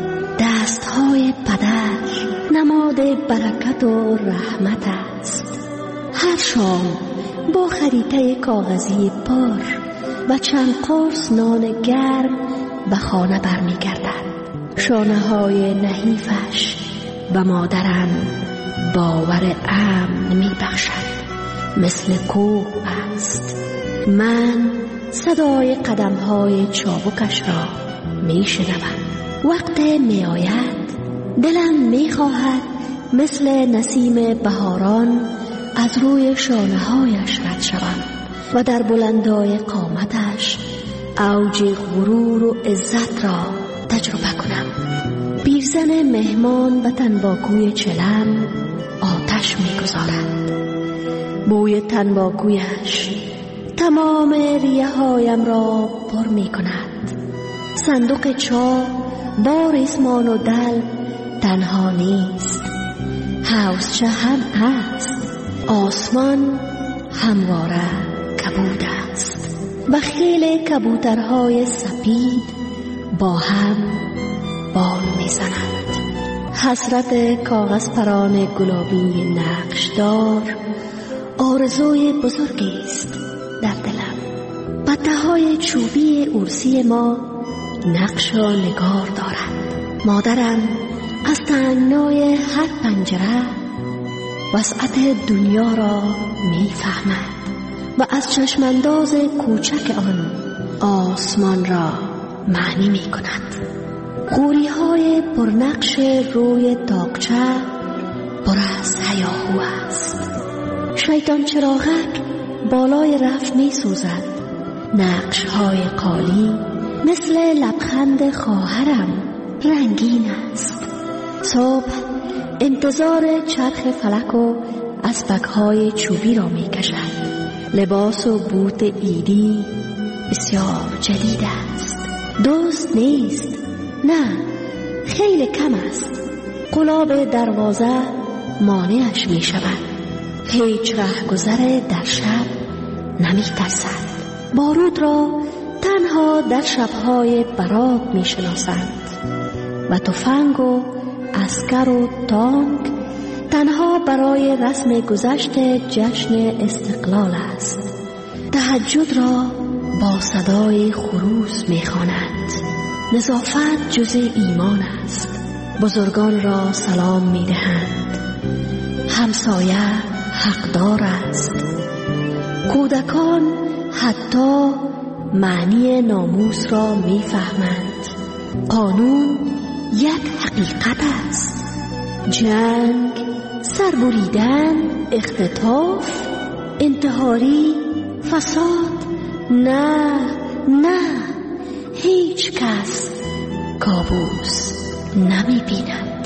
دستهای پدر نماد برکت و رحمت است. هر شام با خریطه کاغذی پر و چند قرص نان گرم به خانه برمی گردد. شانه های نحیفش و مادرم باور امن می بخشد. مثل کوه است. من صدای قدم های چابکش را می شنوم. وقت می آید دلم می خواهد مثل نسیم بهاران از روی شانه هایش رد شوم و در بلندای قامتش اوج غرور و عزت را تجربه کنم. پیرزن مهمان به تنباکوی چلم آتش می‌گذارد. بوی تنباکویش تمام ریه هایم را پر می‌کند. صندوق چا با ریسمان و دل تنها نیست. حوضچه هم هست. آسمان همواره کبود است و خیل کبوترهای سپید با هم بال میزنند. حسرت کاغذ پران گلابی نقشدار آرزوی بزرگی است در دلم. پته‌های چوبی ارسی ما نقش و نگار دارد. مادرم از تنگنای هر پنجره وسعت دنیا را میفهمد و از چشمانداز کوچک آن آسمان را معنی می کند. غوری های پرنقش روی تاقچه پر از هیاهو است. شیطان چراغک بالای رف می سوزد. نقش های قالی مثل لبخند خواهرم رنگین است. صبح انتظار چرخ فلک و اسپک‌های چوبی را می کشد. لباس و بوت عیدی بسیار جدید است. دوست نیست، نه خیلی کم است. قلاب دروازه مانعش می شود. هیچ رهگذر در شب نمی ترسد. بارود را تنها در شبهای برات می شناسند و تفنگ و عسکر و تانک تنها برای رسم گذشت جشن استقلال است. تهجد را با صدای خروس می‌خوانند. نظافت جزء ایمان است. بزرگان را سلام می‌دهند. همسایه حقدار است. کودکان حتی معنی ناموس را می‌فهمند. قانون یک حقیقت است. جنگ، سربریدن، اختطاف، انتحاری، فساد، نه هیچ کس کابوس نمی بیند.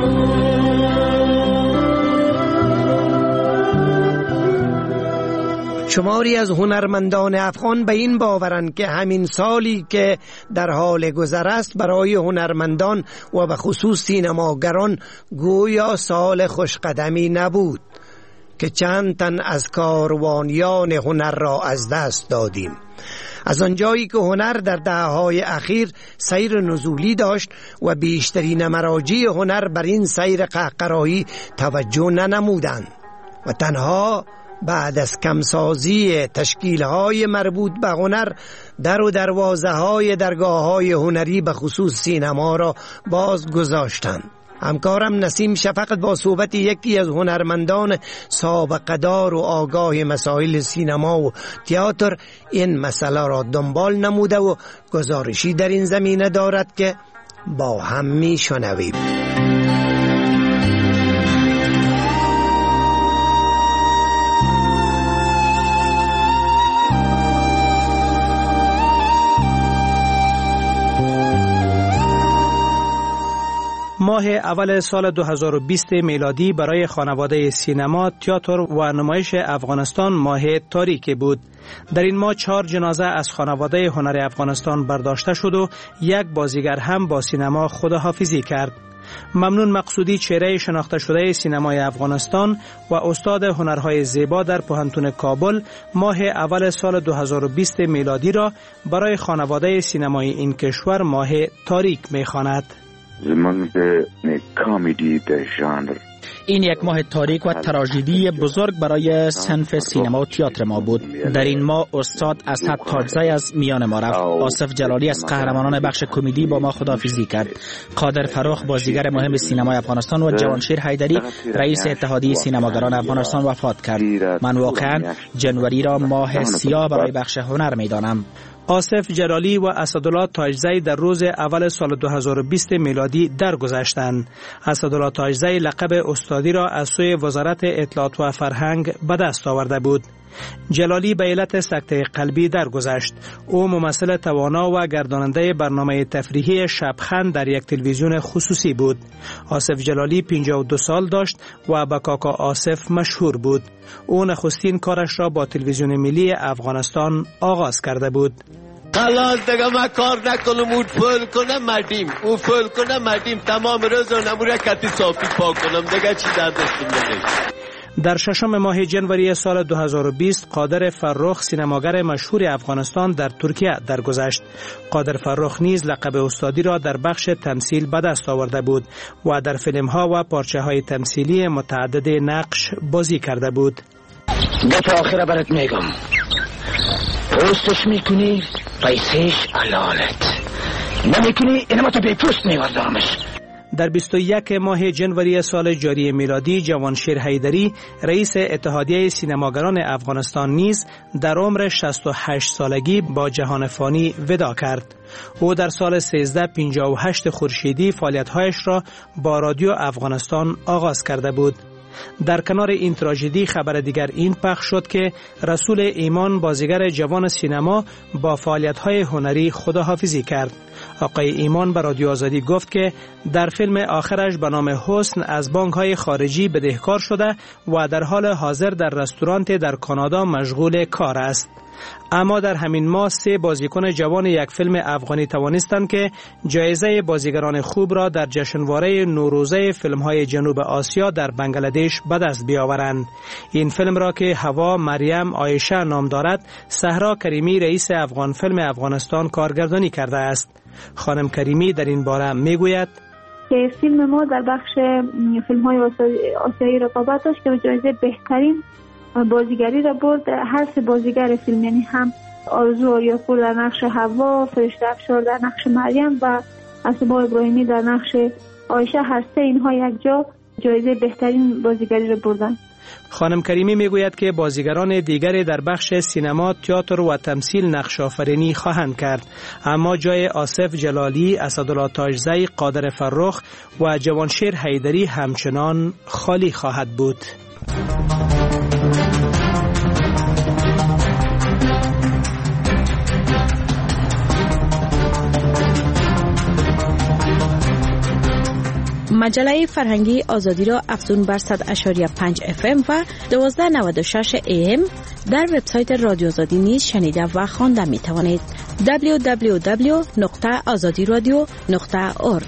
شماری از هنرمندان افغان به این باورند که همین سالی که در حال گذر است برای هنرمندان و به خصوص سینماگران گویا سال خوشقدمی نبود که چند تن از کاروانیان هنر را از دست دادیم. از آنجایی که هنر در دهه‌های اخیر سیر نزولی داشت و بیشترین مراجع هنر بر این سیر قهقرایی توجه ننمودند و تنها بعد از کمسازی تشکیل‌های مربوط به هنر در و دروازه‌های درگاه‌های هنری به خصوص سینما را باز گذاشتند. همکارم نسیم شفقت با صحبت یکی از هنرمندان سابقه‌دار و آگاه مسائل سینما و تئاتر این مسئله را دنبال نموده و گزارشی در این زمینه دارد که با هم می‌شنویم. ماه اول سال 2020 میلادی برای خانواده سینما، تئاتر و نمایش افغانستان ماه تاریکی بود. در این ماه 4 جنازه از خانواده هنر افغانستان برداشته شد و یک بازیگر هم با سینما خداحافظی کرد. ممنون مقصودی، چهره شناخته شده سینمای افغانستان و استاد هنرهای زیبا در پوهنتون کابل، ماه اول سال 2020 میلادی را برای خانواده سینمای این کشور ماه تاریک می‌خواند. زمان به کامیدی در ژانر این یک ماه تاریک و تراژدی بزرگ برای صنف سینما و تئاتر ما بود. در این ماه استاد اسد تاجزی از میان ما رفت. آصف جلالی از قهرمانان بخش کمدی با ما خداحافظی کرد. قادر فرخ بازیگر مهم سینمای افغانستان و جوانشیر حیدری رئیس اتحادیه سینماگران افغانستان وفات کرد. من واقعا جنوری را ماه سیاه برای بخش هنر میدانم. آصف جلالی و اسدالله تاجزی در روز اول سال 2020 میلادی درگذشتند. اسدالله تاجزی لقب استادی را از سوی وزارت اطلاعات و فرهنگ به دست آورده بود. جلالی به علت سکته قلبی درگذشت. او ممثل توانا و گرداننده برنامه تفریحی شبخند در یک تلویزیون خصوصی بود. آصف جلالی 52 سال داشت و به کاکا آصف مشهور بود. او نخستین کارش را با تلویزیون ملی افغانستان آغاز کرده بود. خلاص دیگه من کار نکنم، اون فول کنم مردیم، اون فول کنم مردیم، تمام روز و نموره کتی صافی پاک کنم دیگه چی دردشتون بگیم. در ششم ماه جنوری سال 2020 قادر فرخ سینماگر مشهور افغانستان در ترکیه درگذشت. قادر فرخ نیز لقب استادی را در بخش تمثیل به دست آورده بود و در فیلم‌ها و پارچه‌های تمثیلی متعدد نقش بازی کرده بود. دفعه آخره برات میگم، پوستش میکنی پیسش علالت، نمیکنی اینما تو بی پوست میوردمش. در 21 ماه جنوری سال جاری میلادی جوانشیر حیدری رئیس اتحادیه سینماگران افغانستان نیز در عمر 68 سالگی با جهان فانی وداع کرد. او در سال 1358 خورشیدی فعالیت‌هایش را با رادیو افغانستان آغاز کرده بود. در کنار این تراژدی خبر دیگر این پخش شد که رسول ایمان بازیگر جوان سینما با فعالیت‌های هنری خداحافظی کرد. آقای ایمان به رادیو آزادی گفت که در فیلم آخرش به نام حسن از بانک‌های خارجی بدهکار شده و در حال حاضر در رستورانت در کانادا مشغول کار است. اما در همین ماه 3 بازیکن جوان یک فیلم افغانی توانستند که جایزه بازیگران خوب را در جشنواره نوروزه فیلم‌های جنوب آسیا در بنگلادش به دست بیاورند. این فیلم را که هوا مریم عایشه نام دارد، صحرا کریمی رئیس افغان فیلم افغانستان کارگردانی کرده است. خانم کریمی در این باره میگوید که فیلم ما در بخش فیلم‌های آسیایی رقابت داشت که جایزه بهترین بازیگری را برد. هر 3 بازیگر فیلم، یعنی هم آرزو آریاپور در نقش هوا، فرشته افشار در نقش مریم و اسبا ابراهیمی در نقش عایشه، هر 3 اینها یک جا جایزه بهترین بازیگری را بردن. خانم کریمی میگوید که بازیگران دیگری در بخش سینما، تئاتر و تمثیل نقش آفرینی خواهند کرد، اما جای آصف جلالی، اسدالله تاجزی، قادر فرخ و جوانشیر حیدری همچنان خالی خواهد بود. مجله فرهنگی آزادی را افزون بر 100.5 FM و 1296 AM در وبسایت رادیو آزادی نیز شنیده و خوانده می توانید. www.azadiradio.org.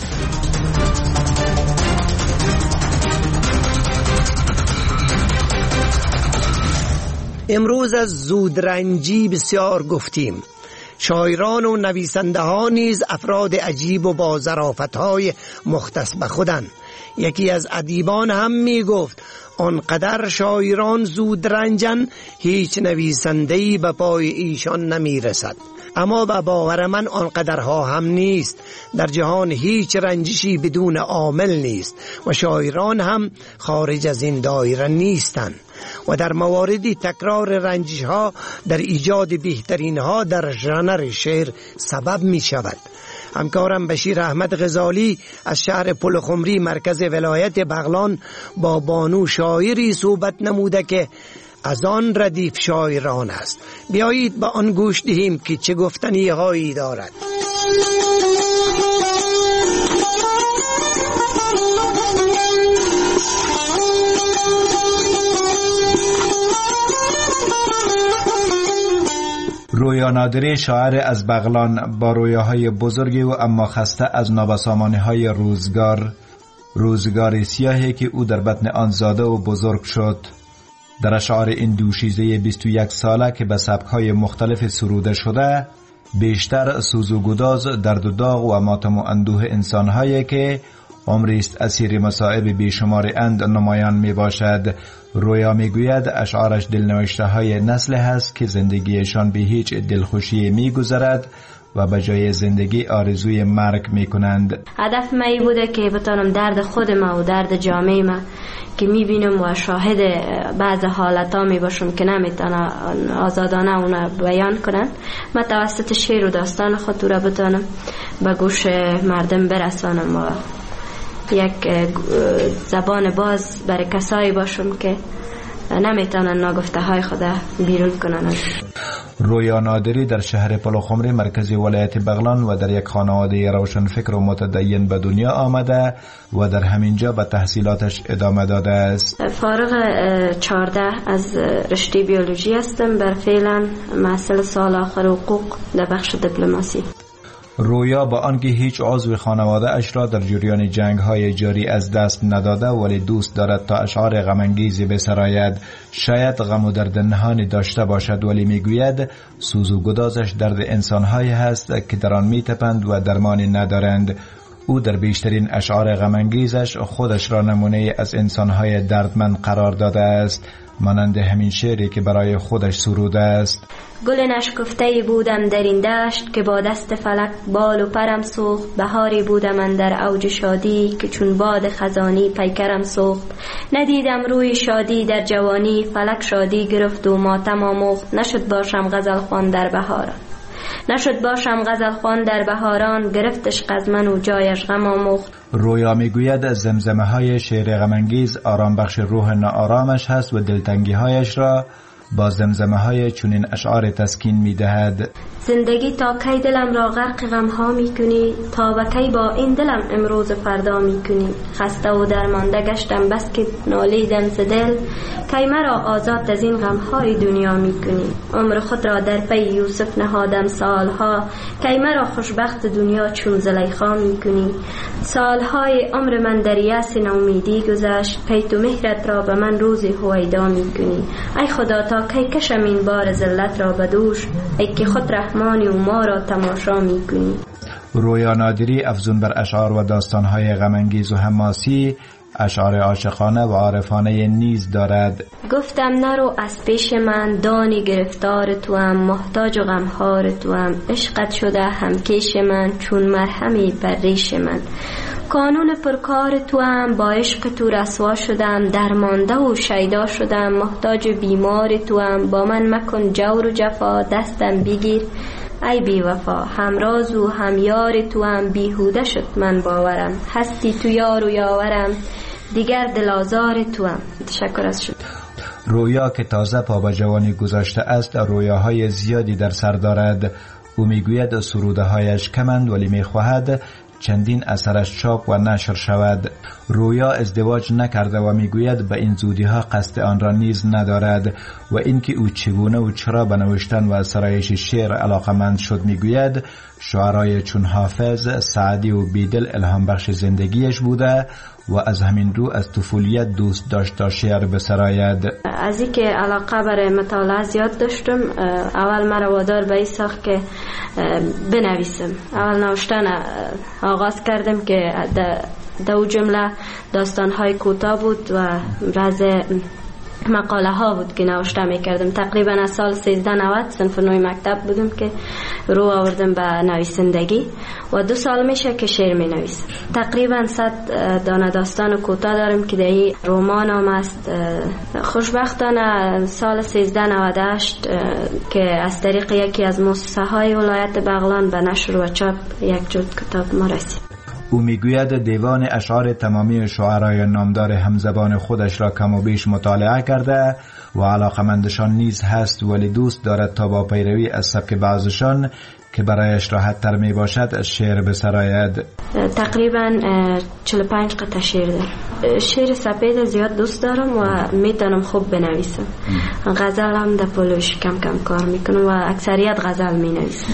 امروز از زودرنجی بسیار گفتیم. شاعران و نویسنده ها نیز افراد عجیب و با ظرافت‌های مختص به خودند. یکی از ادیبان هم می گفت آنقدر شاعران زودرنجن هیچ نویسنده‌ای به پای ایشان نمی رسد. اما به باور من آنقدرها هم نیست. در جهان هیچ رنجشی بدون عامل نیست و شاعران هم خارج از این دایره نیستند و در مواردی تکرار رنجش ها در ایجاد بهترین ها در ژانر شعر سبب می شود. همکارم بشیر احمد غزالی از شهر پلخمری مرکز ولایت بغلان با بانو شاعری صحبت نموده که از آن ردیف شاعران است. بیایید با آن گوش دهیم که چه گفتنی هایی دارد. رویا نادری شاعر از بغلان با رویاهای بزرگی و اما خسته از نابسامانی‌های روزگار سیاهی که او در بطن آن زاده و بزرگ شد. در اشعار این دوشیزه 21 ساله که به سبک‌های مختلف سروده شده، بیشتر سوز و گداز، درد و داغ و ماتم و اندوه انسان‌هایی که عمری است اسیر مصائب بیشمار اند نمایان می باشد. رویا می گوید اشعارش دلنوشته های نسل هست که زندگیشان به هیچ دلخوشی می گذرد و به جای زندگی آرزوی مرگ می کنند. هدف من ای بوده که بتانم درد خود ما و درد جامعه ما که می بینم و شاهد بعض حالتا می باشم که نمیتونه آزادانه اونا بیان کنند، من توسط شعر و داستان خود را بتانم به گوش مردم برسانم و یک زبان باز برای کسایی باشم که نمیتونن ناگفته های خود بیرون کنن. رویا نادری در شهر پلوخمری مرکزی ولایت بغلان و در یک خانواده روشنفکر و متدین به دنیا آمده و در همینجا به تحصیلاتش ادامه داده است. فارغ 14 از رشته بیولوژی هستم، بر فعلا محصل سال آخر حقوق در بخش دیپلماسی. رویا با آنکه هیچ عضو خانواده اش را در جریان جنگ های جاری از دست نداده ولی دوست دارد تا اشعار غمانگیزی بسراید. شاید غم و درد نهانی داشته باشد ولی میگوید سوز و گدازش درد انسان‌هایی هست که در آن میتپند و درمانی ندارند. او در بیشترین اشعار غمانگیزش خودش را نمونه از انسان‌های دردمند قرار داده است، مانند همین شعری که برای خودش سروده است. گل نشکفته بودم در این دشت که با دست فلک بال و پرم سوخت، بهاری بودم من در اوج شادی که چون باد خزانی پیکرم سوخت. ندیدم روی شادی در جوانی، فلک شادی گرفت و ماتم آموخت. نشد باشم غزل خوان در بهاران، نشد باشم غزل خوان در بهاران، گرفتش قزمن و جایش غم آموخت. رویا میگوید زمزمه های شعر غمانگیز آرام بخش روح ناآرامش هست و دلتنگی هایش را با زمزمه های چنین اشعار تسکین میدهد. زندگی تا کی دلم را غرق غم ها میکنی، تا به کی با این دلم امروز فردا میکنی. خسته و درمانده گشتم بس که نالیدم ز دل، کی مرا آزاد از این غم های دنیا میکنی. عمر خود را در پی یوسف نهادم سالها، کی مرا خوشبخت دنیا چون زلیخا میکنی. سالهای عمر من در یأس ناامیدی گذشت، پی تو مهرت را به من روزی هویدا میکنی. ای خدا تا کی کشم این بار ذلت را به دوش، ای که خود رحمانی و ما را تماشا میکنی. رویا نادری افزون بر اشعار و داستانهای غمانگیز و حماسی اشعار عاشقانه و عارفانه نیز دارد. گفتم نرو از پیش من، دانی گرفتار توام، محتاج و غمخوار توام. عشقت شده همکیش من، چون مرهمی بر ریش من. قانون پرکار توام، با عشق تو رسوا شدم. درمانده و شیدا شدم، محتاج بیمار توام. با من مکن جور و جفا، دستم بگیر ای بی وفا. همراز و همیار توام، بیهوده شد من باورم. هستی تو یار و یاورم، دیگر دلازار توام. تشکر از شد. رویا که تازه پا به جوانی گذاشته است رویاهای زیادی در سر دارد. او میگوید سروده هایش کمند ولی میخواهد چندین اثرش چاپ و نشر شود. رویا ازدواج نکرده و میگوید به این زودی ها قصد آن را نیز ندارد و اینکه او چگونه و چرا به نوشتن و سرایش شعر علاقمند شد میگوید شعرای چون حافظ، سعدی و بیدل الهام بخش زندگیش بوده و از همین رو از طفولیت دوست داشت تا شعر بسراید. از اینکه علاقه برای مطالعه زیاد داشتم، اول مرا وادار به این ساخت که بنویسم. اول نوشتن آغاز کردم که دو جمله داستان‌های کوتاه بود و بعض مقاله ها بود که نوشته میکردم. تقریبا از سال 1390 صنف 9 مکتب بودم که رو آوردم به نویسندگی و 2 سال میشه که شعر می نویسم. تقریبا 100 دانه داستان کوتاه دارم که در رمان هم است. خوشبختانه سال 1398 که از طریق یکی از مؤسسه های ولایت بغلان به نشر و چاپ یک جلد کتاب ما رسید. او میگوید دیوان اشعار تمامی شاعرای نامدار همزبان خودش را کم و بیش مطالعه کرده و علاقمندشان نیز هست، ولی دوست دارد تا با پیروی از سبک بعضشان که برایش راحت تر می باشد شعر بسراید. تقریبا 45 قطعه شعر دارم. شعر سپید زیاد دوست دارم و میتونم خوب بنویسم. غزل هم در پلوش کم کم کار میکنم و اکثریت غزل می نویسم.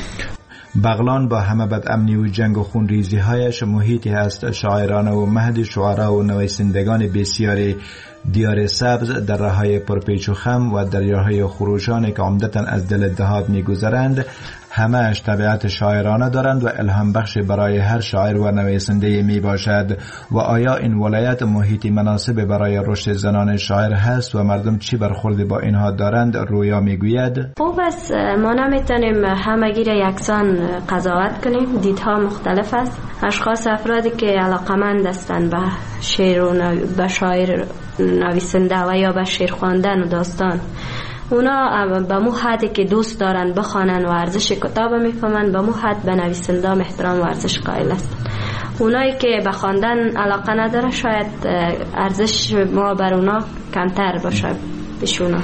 بغلان با همه بدامنی و جنگ و خونریزی هایش محیطی است شاعرانه و مهد شعرا و نویسندگان بسیاری دیار سبز در راههای پرپیچ و خم و دریاهای خروشانی که عمدتاً از دل دهات می‌گذرند همه‌اش طبیعت شاعرانه دارند و الهام بخش برای هر شاعر و نویسنده می باشد. و آیا این ولایت محیطی مناسب برای رشد زنان شاعر هست و مردم چی برخورد با اینها دارند؟ رویا میگوید خب بس ما نمیتونیم همگی را یکسان قضاوت کنیم، دیدها مختلف است. اشخاص افرادی که علاقمند هستند به شعر و به شاعر نویسنده و یا به شعر خواندن و داستان، اونا به مو حدی که دوست دارن بخوانن و ارزش کتاب میفهمن، به مو حد به نویسنده‌ام احترام و ارزش قائل هستن. اونایی که به خواندن علاقه نداره شاید ارزش ما بر اونا کمتر باشه بشونا.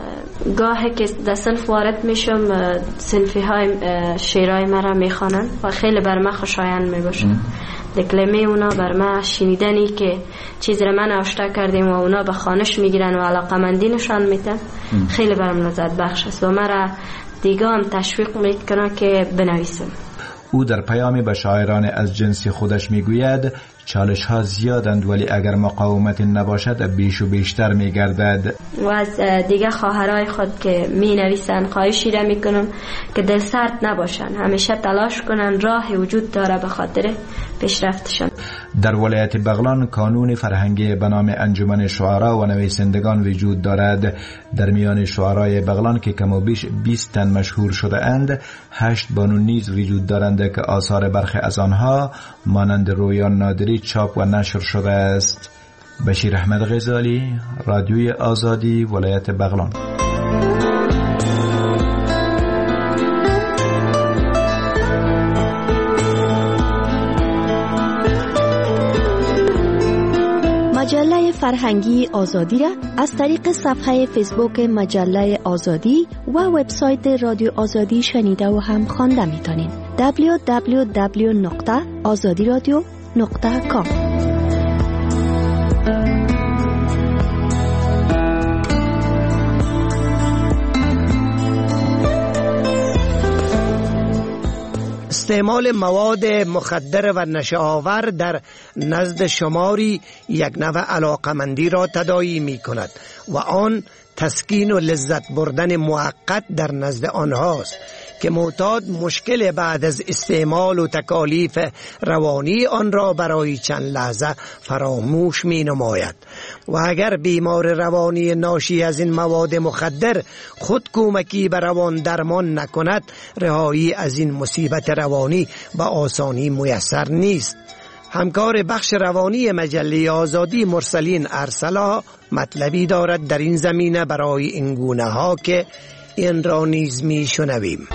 گاهی که در صنف وارد میشم صنفی های شعرهای مرا میخوانن و خیلی بر من خوشایند میباشه. کلمه اونا بر من شنیدنی که چیز را من آشنا کردیم و اونا به خوانش میگیرن و علاقمندی نشان میدن خیلی برام لذت بخش است و مرا دیگه هم تشویق میکنه که بنویسم. او در پیامی به شاعران از جنس خودش میگوید چالش ها زیادند ولی اگر مقاومت نباشد بیش و بیشتر میگردد. و از دیگه خواهرای خود که می نویسن خواهشی را میکنم که دل سرد نباشن، همیشه تلاش کنن، راه وجود داره به خاطر پیشرفتشان. در ولایت بغلان کانون فرهنگی به نام انجمن شعرا و نویسندگان وجود دارد. در میان شعرای بغلان که کم و بیش 20 تن مشهور شده اند 8 بانو نیز وجود دارند که آثار برخی از آنها مانند رویا نادری چاپ و نشر شده است. بشیر احمد غزالی، رادیوی آزادی، ولایت بغلان. مجله فرهنگی آزادی را از طریق صفحه فیسبوک مجله آزادی و وبسایت رادیو آزادی شنیده و هم خوانده میتونید. www.azadiradio.com. استعمال مواد مخدر و نشه‌آور در نزد شماری یک نوع علاقمندی را تداعی می کند و آن تسکین و لذت بردن موقت در نزد آنهاست که معتاد مشکل بعد از استعمال و تکالیف روانی آن را برای چند لحظه فراموش می نماید و اگر بیمار روانی ناشی از این مواد مخدر خود کمکی به روان درمان نکند رهایی از این مصیبت روانی به آسانی میسر نیست. همکار بخش روانی مجله آزادی مرسلین ارسلا مطلبی دارد در این زمینه برای این گونه ها که این را نیز می شنویم.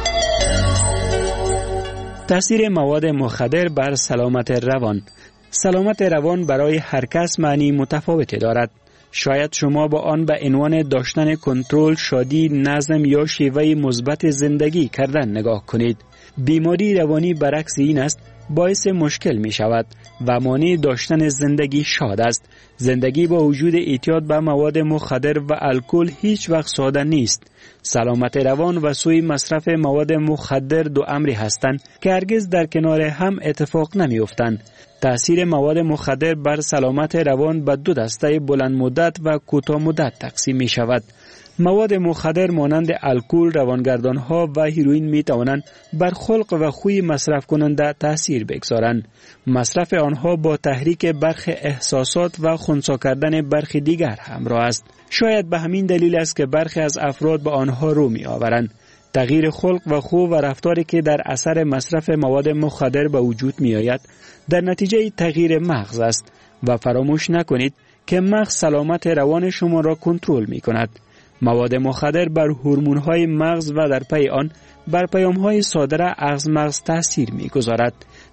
تأثیر مواد مخدر بر سلامت روان. سلامت روان برای هر کس معنی متفاوتی دارد. شاید شما با آن به عنوان داشتن کنترل، شادی، نظم یا شیوه مثبت زندگی کردن نگاه کنید. بیماری روانی برعکس این است، باعث مشکل می شود و مانع داشتن زندگی شاد است. زندگی با وجود اعتیاد به مواد مخدر و الکل هیچ وقت ساده نیست. سلامت روان و سوی مصرف مواد مخدر دو امری هستند که هرگز در کنار هم اتفاق نمی افتند. تأثیر مواد مخدر بر سلامت روان به دو دسته بلند مدت و کوتاه مدت تقسیم می شود. مواد مخدر مانند الکل، روانگردانها و هیروئین می توانند بر خلق و خوی مصرف کننده تأثیر بگذارند. مصرف آنها با تحریک برخی احساسات و خنثی کردن برخی دیگر همراه است. شاید به همین دلیل است که برخی از افراد به آنها رو می آورند. تغییر خلق و خو و رفتاری که در اثر مصرف مواد مخدر به وجود می آید در نتیجه تغییر مغز است و فراموش نکنید که مغز سلامت روان شما را کنترل می کند. مواد مخدر بر هورمون‌های مغز و در پی آن بر پیام‌های صادره از مغز تأثیر می‌گذارد.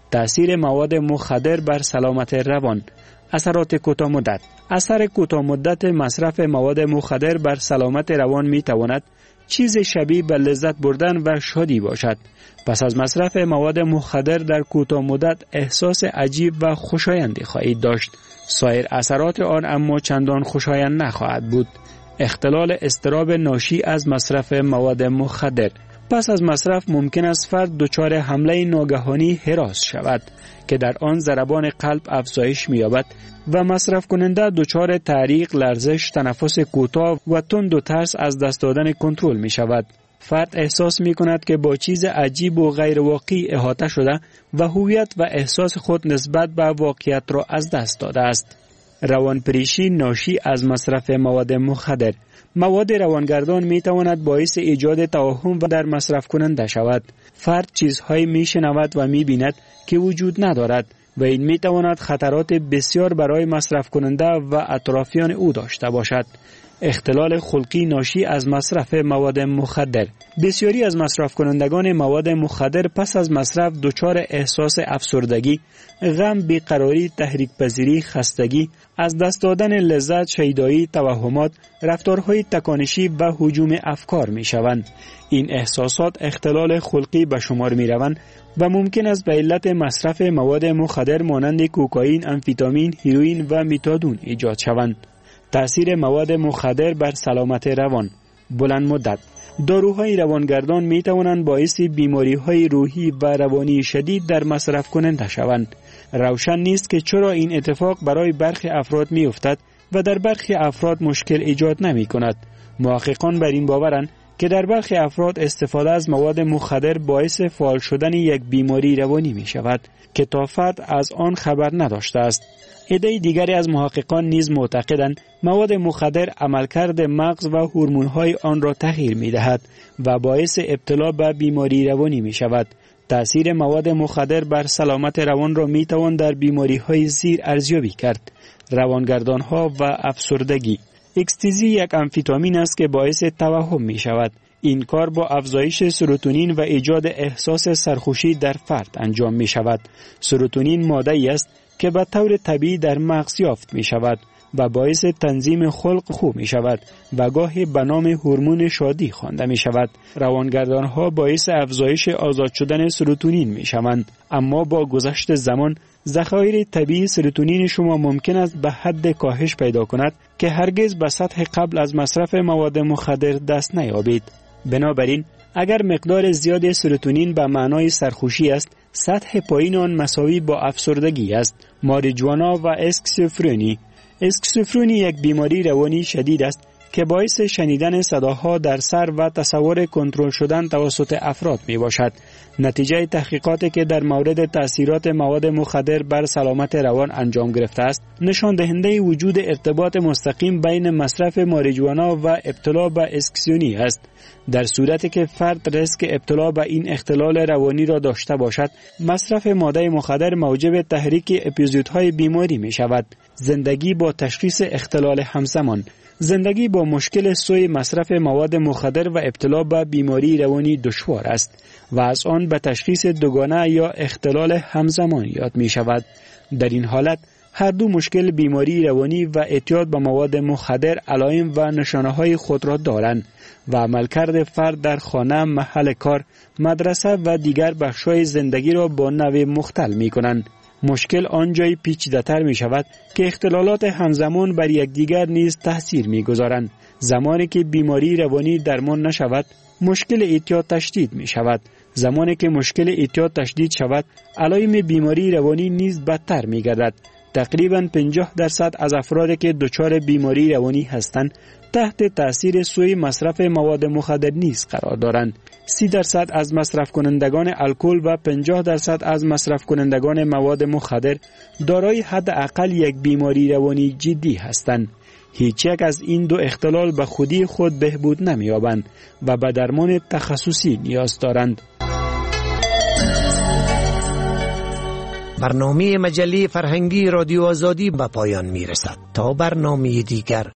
تأثیر مواد مخدر بر سلامت روان. اثرات کوتاه مدت. اثر کوتاه مدت مصرف مواد مخدر بر سلامت روان می تواند چیز شبیه به لذت بردن و شادی باشد. پس از مصرف مواد مخدر در کوتاه مدت احساس عجیب و خوشایندی خواهید داشت. سایر اثرات آن اما چندان خوشایند نخواهد بود. اختلال اضطراب ناشی از مصرف مواد مخدر. پس از مصرف ممکن است فرد دچار حمله ناگهانی هراس شود که در آن ضربان قلب افزایش می‌یابد و مصرف کننده دچار تعریق، لرزش، تنفس کوتاه و تند و ترس از دست دادن کنترل می‌شود. فرد احساس می‌کند که با چیز عجیب و غیر واقعی احاطه شده و هویت و احساس خود نسبت به واقعیت را از دست داده است. روانپریشی ناشی از مصرف مواد مخدر. مواد روانگردان می تواند باعث ایجاد توهم و در مصرف کننده شود. فرد چیزهایی می شنود و می بیند که وجود ندارد و این می تواند خطرات بسیار برای مصرف کننده و اطرافیان او داشته باشد. اختلال خلقی ناشی از مصرف مواد مخدر. بسیاری از مصرف کنندگان مواد مخدر پس از مصرف دچار احساس افسردگی، غم، بیقراری، تحریک پذیری، خستگی، از دست دادن لذت، شیدایی، توهمات، رفتارهای تکانشی و هجوم افکار می شوند. این احساسات اختلال خلقی به شمار می روند و ممکن است به علت مصرف مواد مخدر مانند کوکائین، امفیتامین، هیروئین و متادون ایجاد شوند. تأثیر مواد مخدر بر سلامت روان. بلند مدت. داروهای روانگردان می توانند باعث بیماری‌های روحی و روانی شدید در مصرف کننده شوند. روشن نیست که چرا این اتفاق برای برخی افراد می افتد و در برخی افراد مشکل ایجاد نمی کند. محققان بر این باورند که در برخی افراد استفاده از مواد مخدر باعث فعال شدن یک بیماری روانی می شود که تا فرد از آن خبر نداشته است. عده دیگری از محققان نیز معتقدند مواد مخدر عملکرد مغز و هورمون‌های آن را تغییر می‌دهد و باعث ابتلا به بیماری روانی می‌شود. تأثیر مواد مخدر بر سلامت روان را می‌توان در بیماری‌های زیر ارزیابی کرد: روانگردان‌ها و افسردگی. اکستازی یک امفیتامین است که باعث توهم می‌شود. این کار با افزایش سروتونین و ایجاد احساس سرخوشی در فرد انجام می‌شود. سروتونین ماده‌ای است که به طور طبیعی در مغز یافت می شود و باعث تنظیم خلق خوب می شود و گاهی به نام هورمون شادی خوانده می شود. روانگردان ها باعث افزایش آزاد شدن سروتونین می شوند، اما با گذشت زمان ذخایر طبیعی سروتونین شما ممکن است به حد کاهش پیدا کند که هرگز به سطح قبل از مصرف مواد مخدر دست نیابید. بنابراین اگر مقدار زیاد سروتونین به معنای سرخوشی است، سطح پایین آن مساوی با افسردگی است. ماریجوانا و اسکیزوفرنی. اسکیزوفرنی یک بیماری روانی شدید است که باعث شنیدن صداها در سر و تصور کنترل شدن توسط افراد می باشد. نتیجه تحقیقاتی که در مورد تأثیرات مواد مخدر بر سلامت روان انجام گرفته است، نشان دهنده وجود ارتباط مستقیم بین مصرف ماریجوانا و ابتلا به اسکیزوفرنی است. در صورتی که فرد ریسک ابتلا به این اختلال روانی را داشته باشد، مصرف ماده مخدر موجب تحریک اپیزودهای بیماری می شود. زندگی با تشخیص اختلال همزمان. زندگی با مشکل سوی مصرف مواد مخدر و ابتلا به بیماری روانی دشوار است و از آن به تشخیص دوگانه یا اختلال همزمان یاد می شود. در این حالت هر دو مشکل بیماری روانی و اعتیاد به مواد مخدر علائم و نشانه‌های خود را دارند و عملکرد فرد در خانه، محل کار، مدرسه و دیگر بخش‌های زندگی را با نوع مختل می‌کنند. مشکل آنجای پیچیده‌تر می‌شود که اختلالات همزمان بر یکدیگر نیز تأثیر می‌گذارند. زمانی که بیماری روانی درمان نشود، مشکل اعتیاد تشدید می‌شود. زمانی که مشکل اعتیاد تشدید شود، علائم بیماری روانی نیز بدتر می‌گردد. تقریباً 50% از افرادی که دچار بیماری روانی هستند تحت تأثیر سوی مصرف مواد مخدر نیز قرار دارند. 30% از مصرف کنندگان الکل و 50% از مصرف کنندگان مواد مخدر دارای حداقل یک بیماری روانی جدی هستند. هیچ یک از این دو اختلال به خودی خود بهبود نمی‌یابند و به درمان تخصصی نیاز دارند. برنامه مجله فرهنگی رادیو آزادی به پایان میرسد. تا برنامه دیگر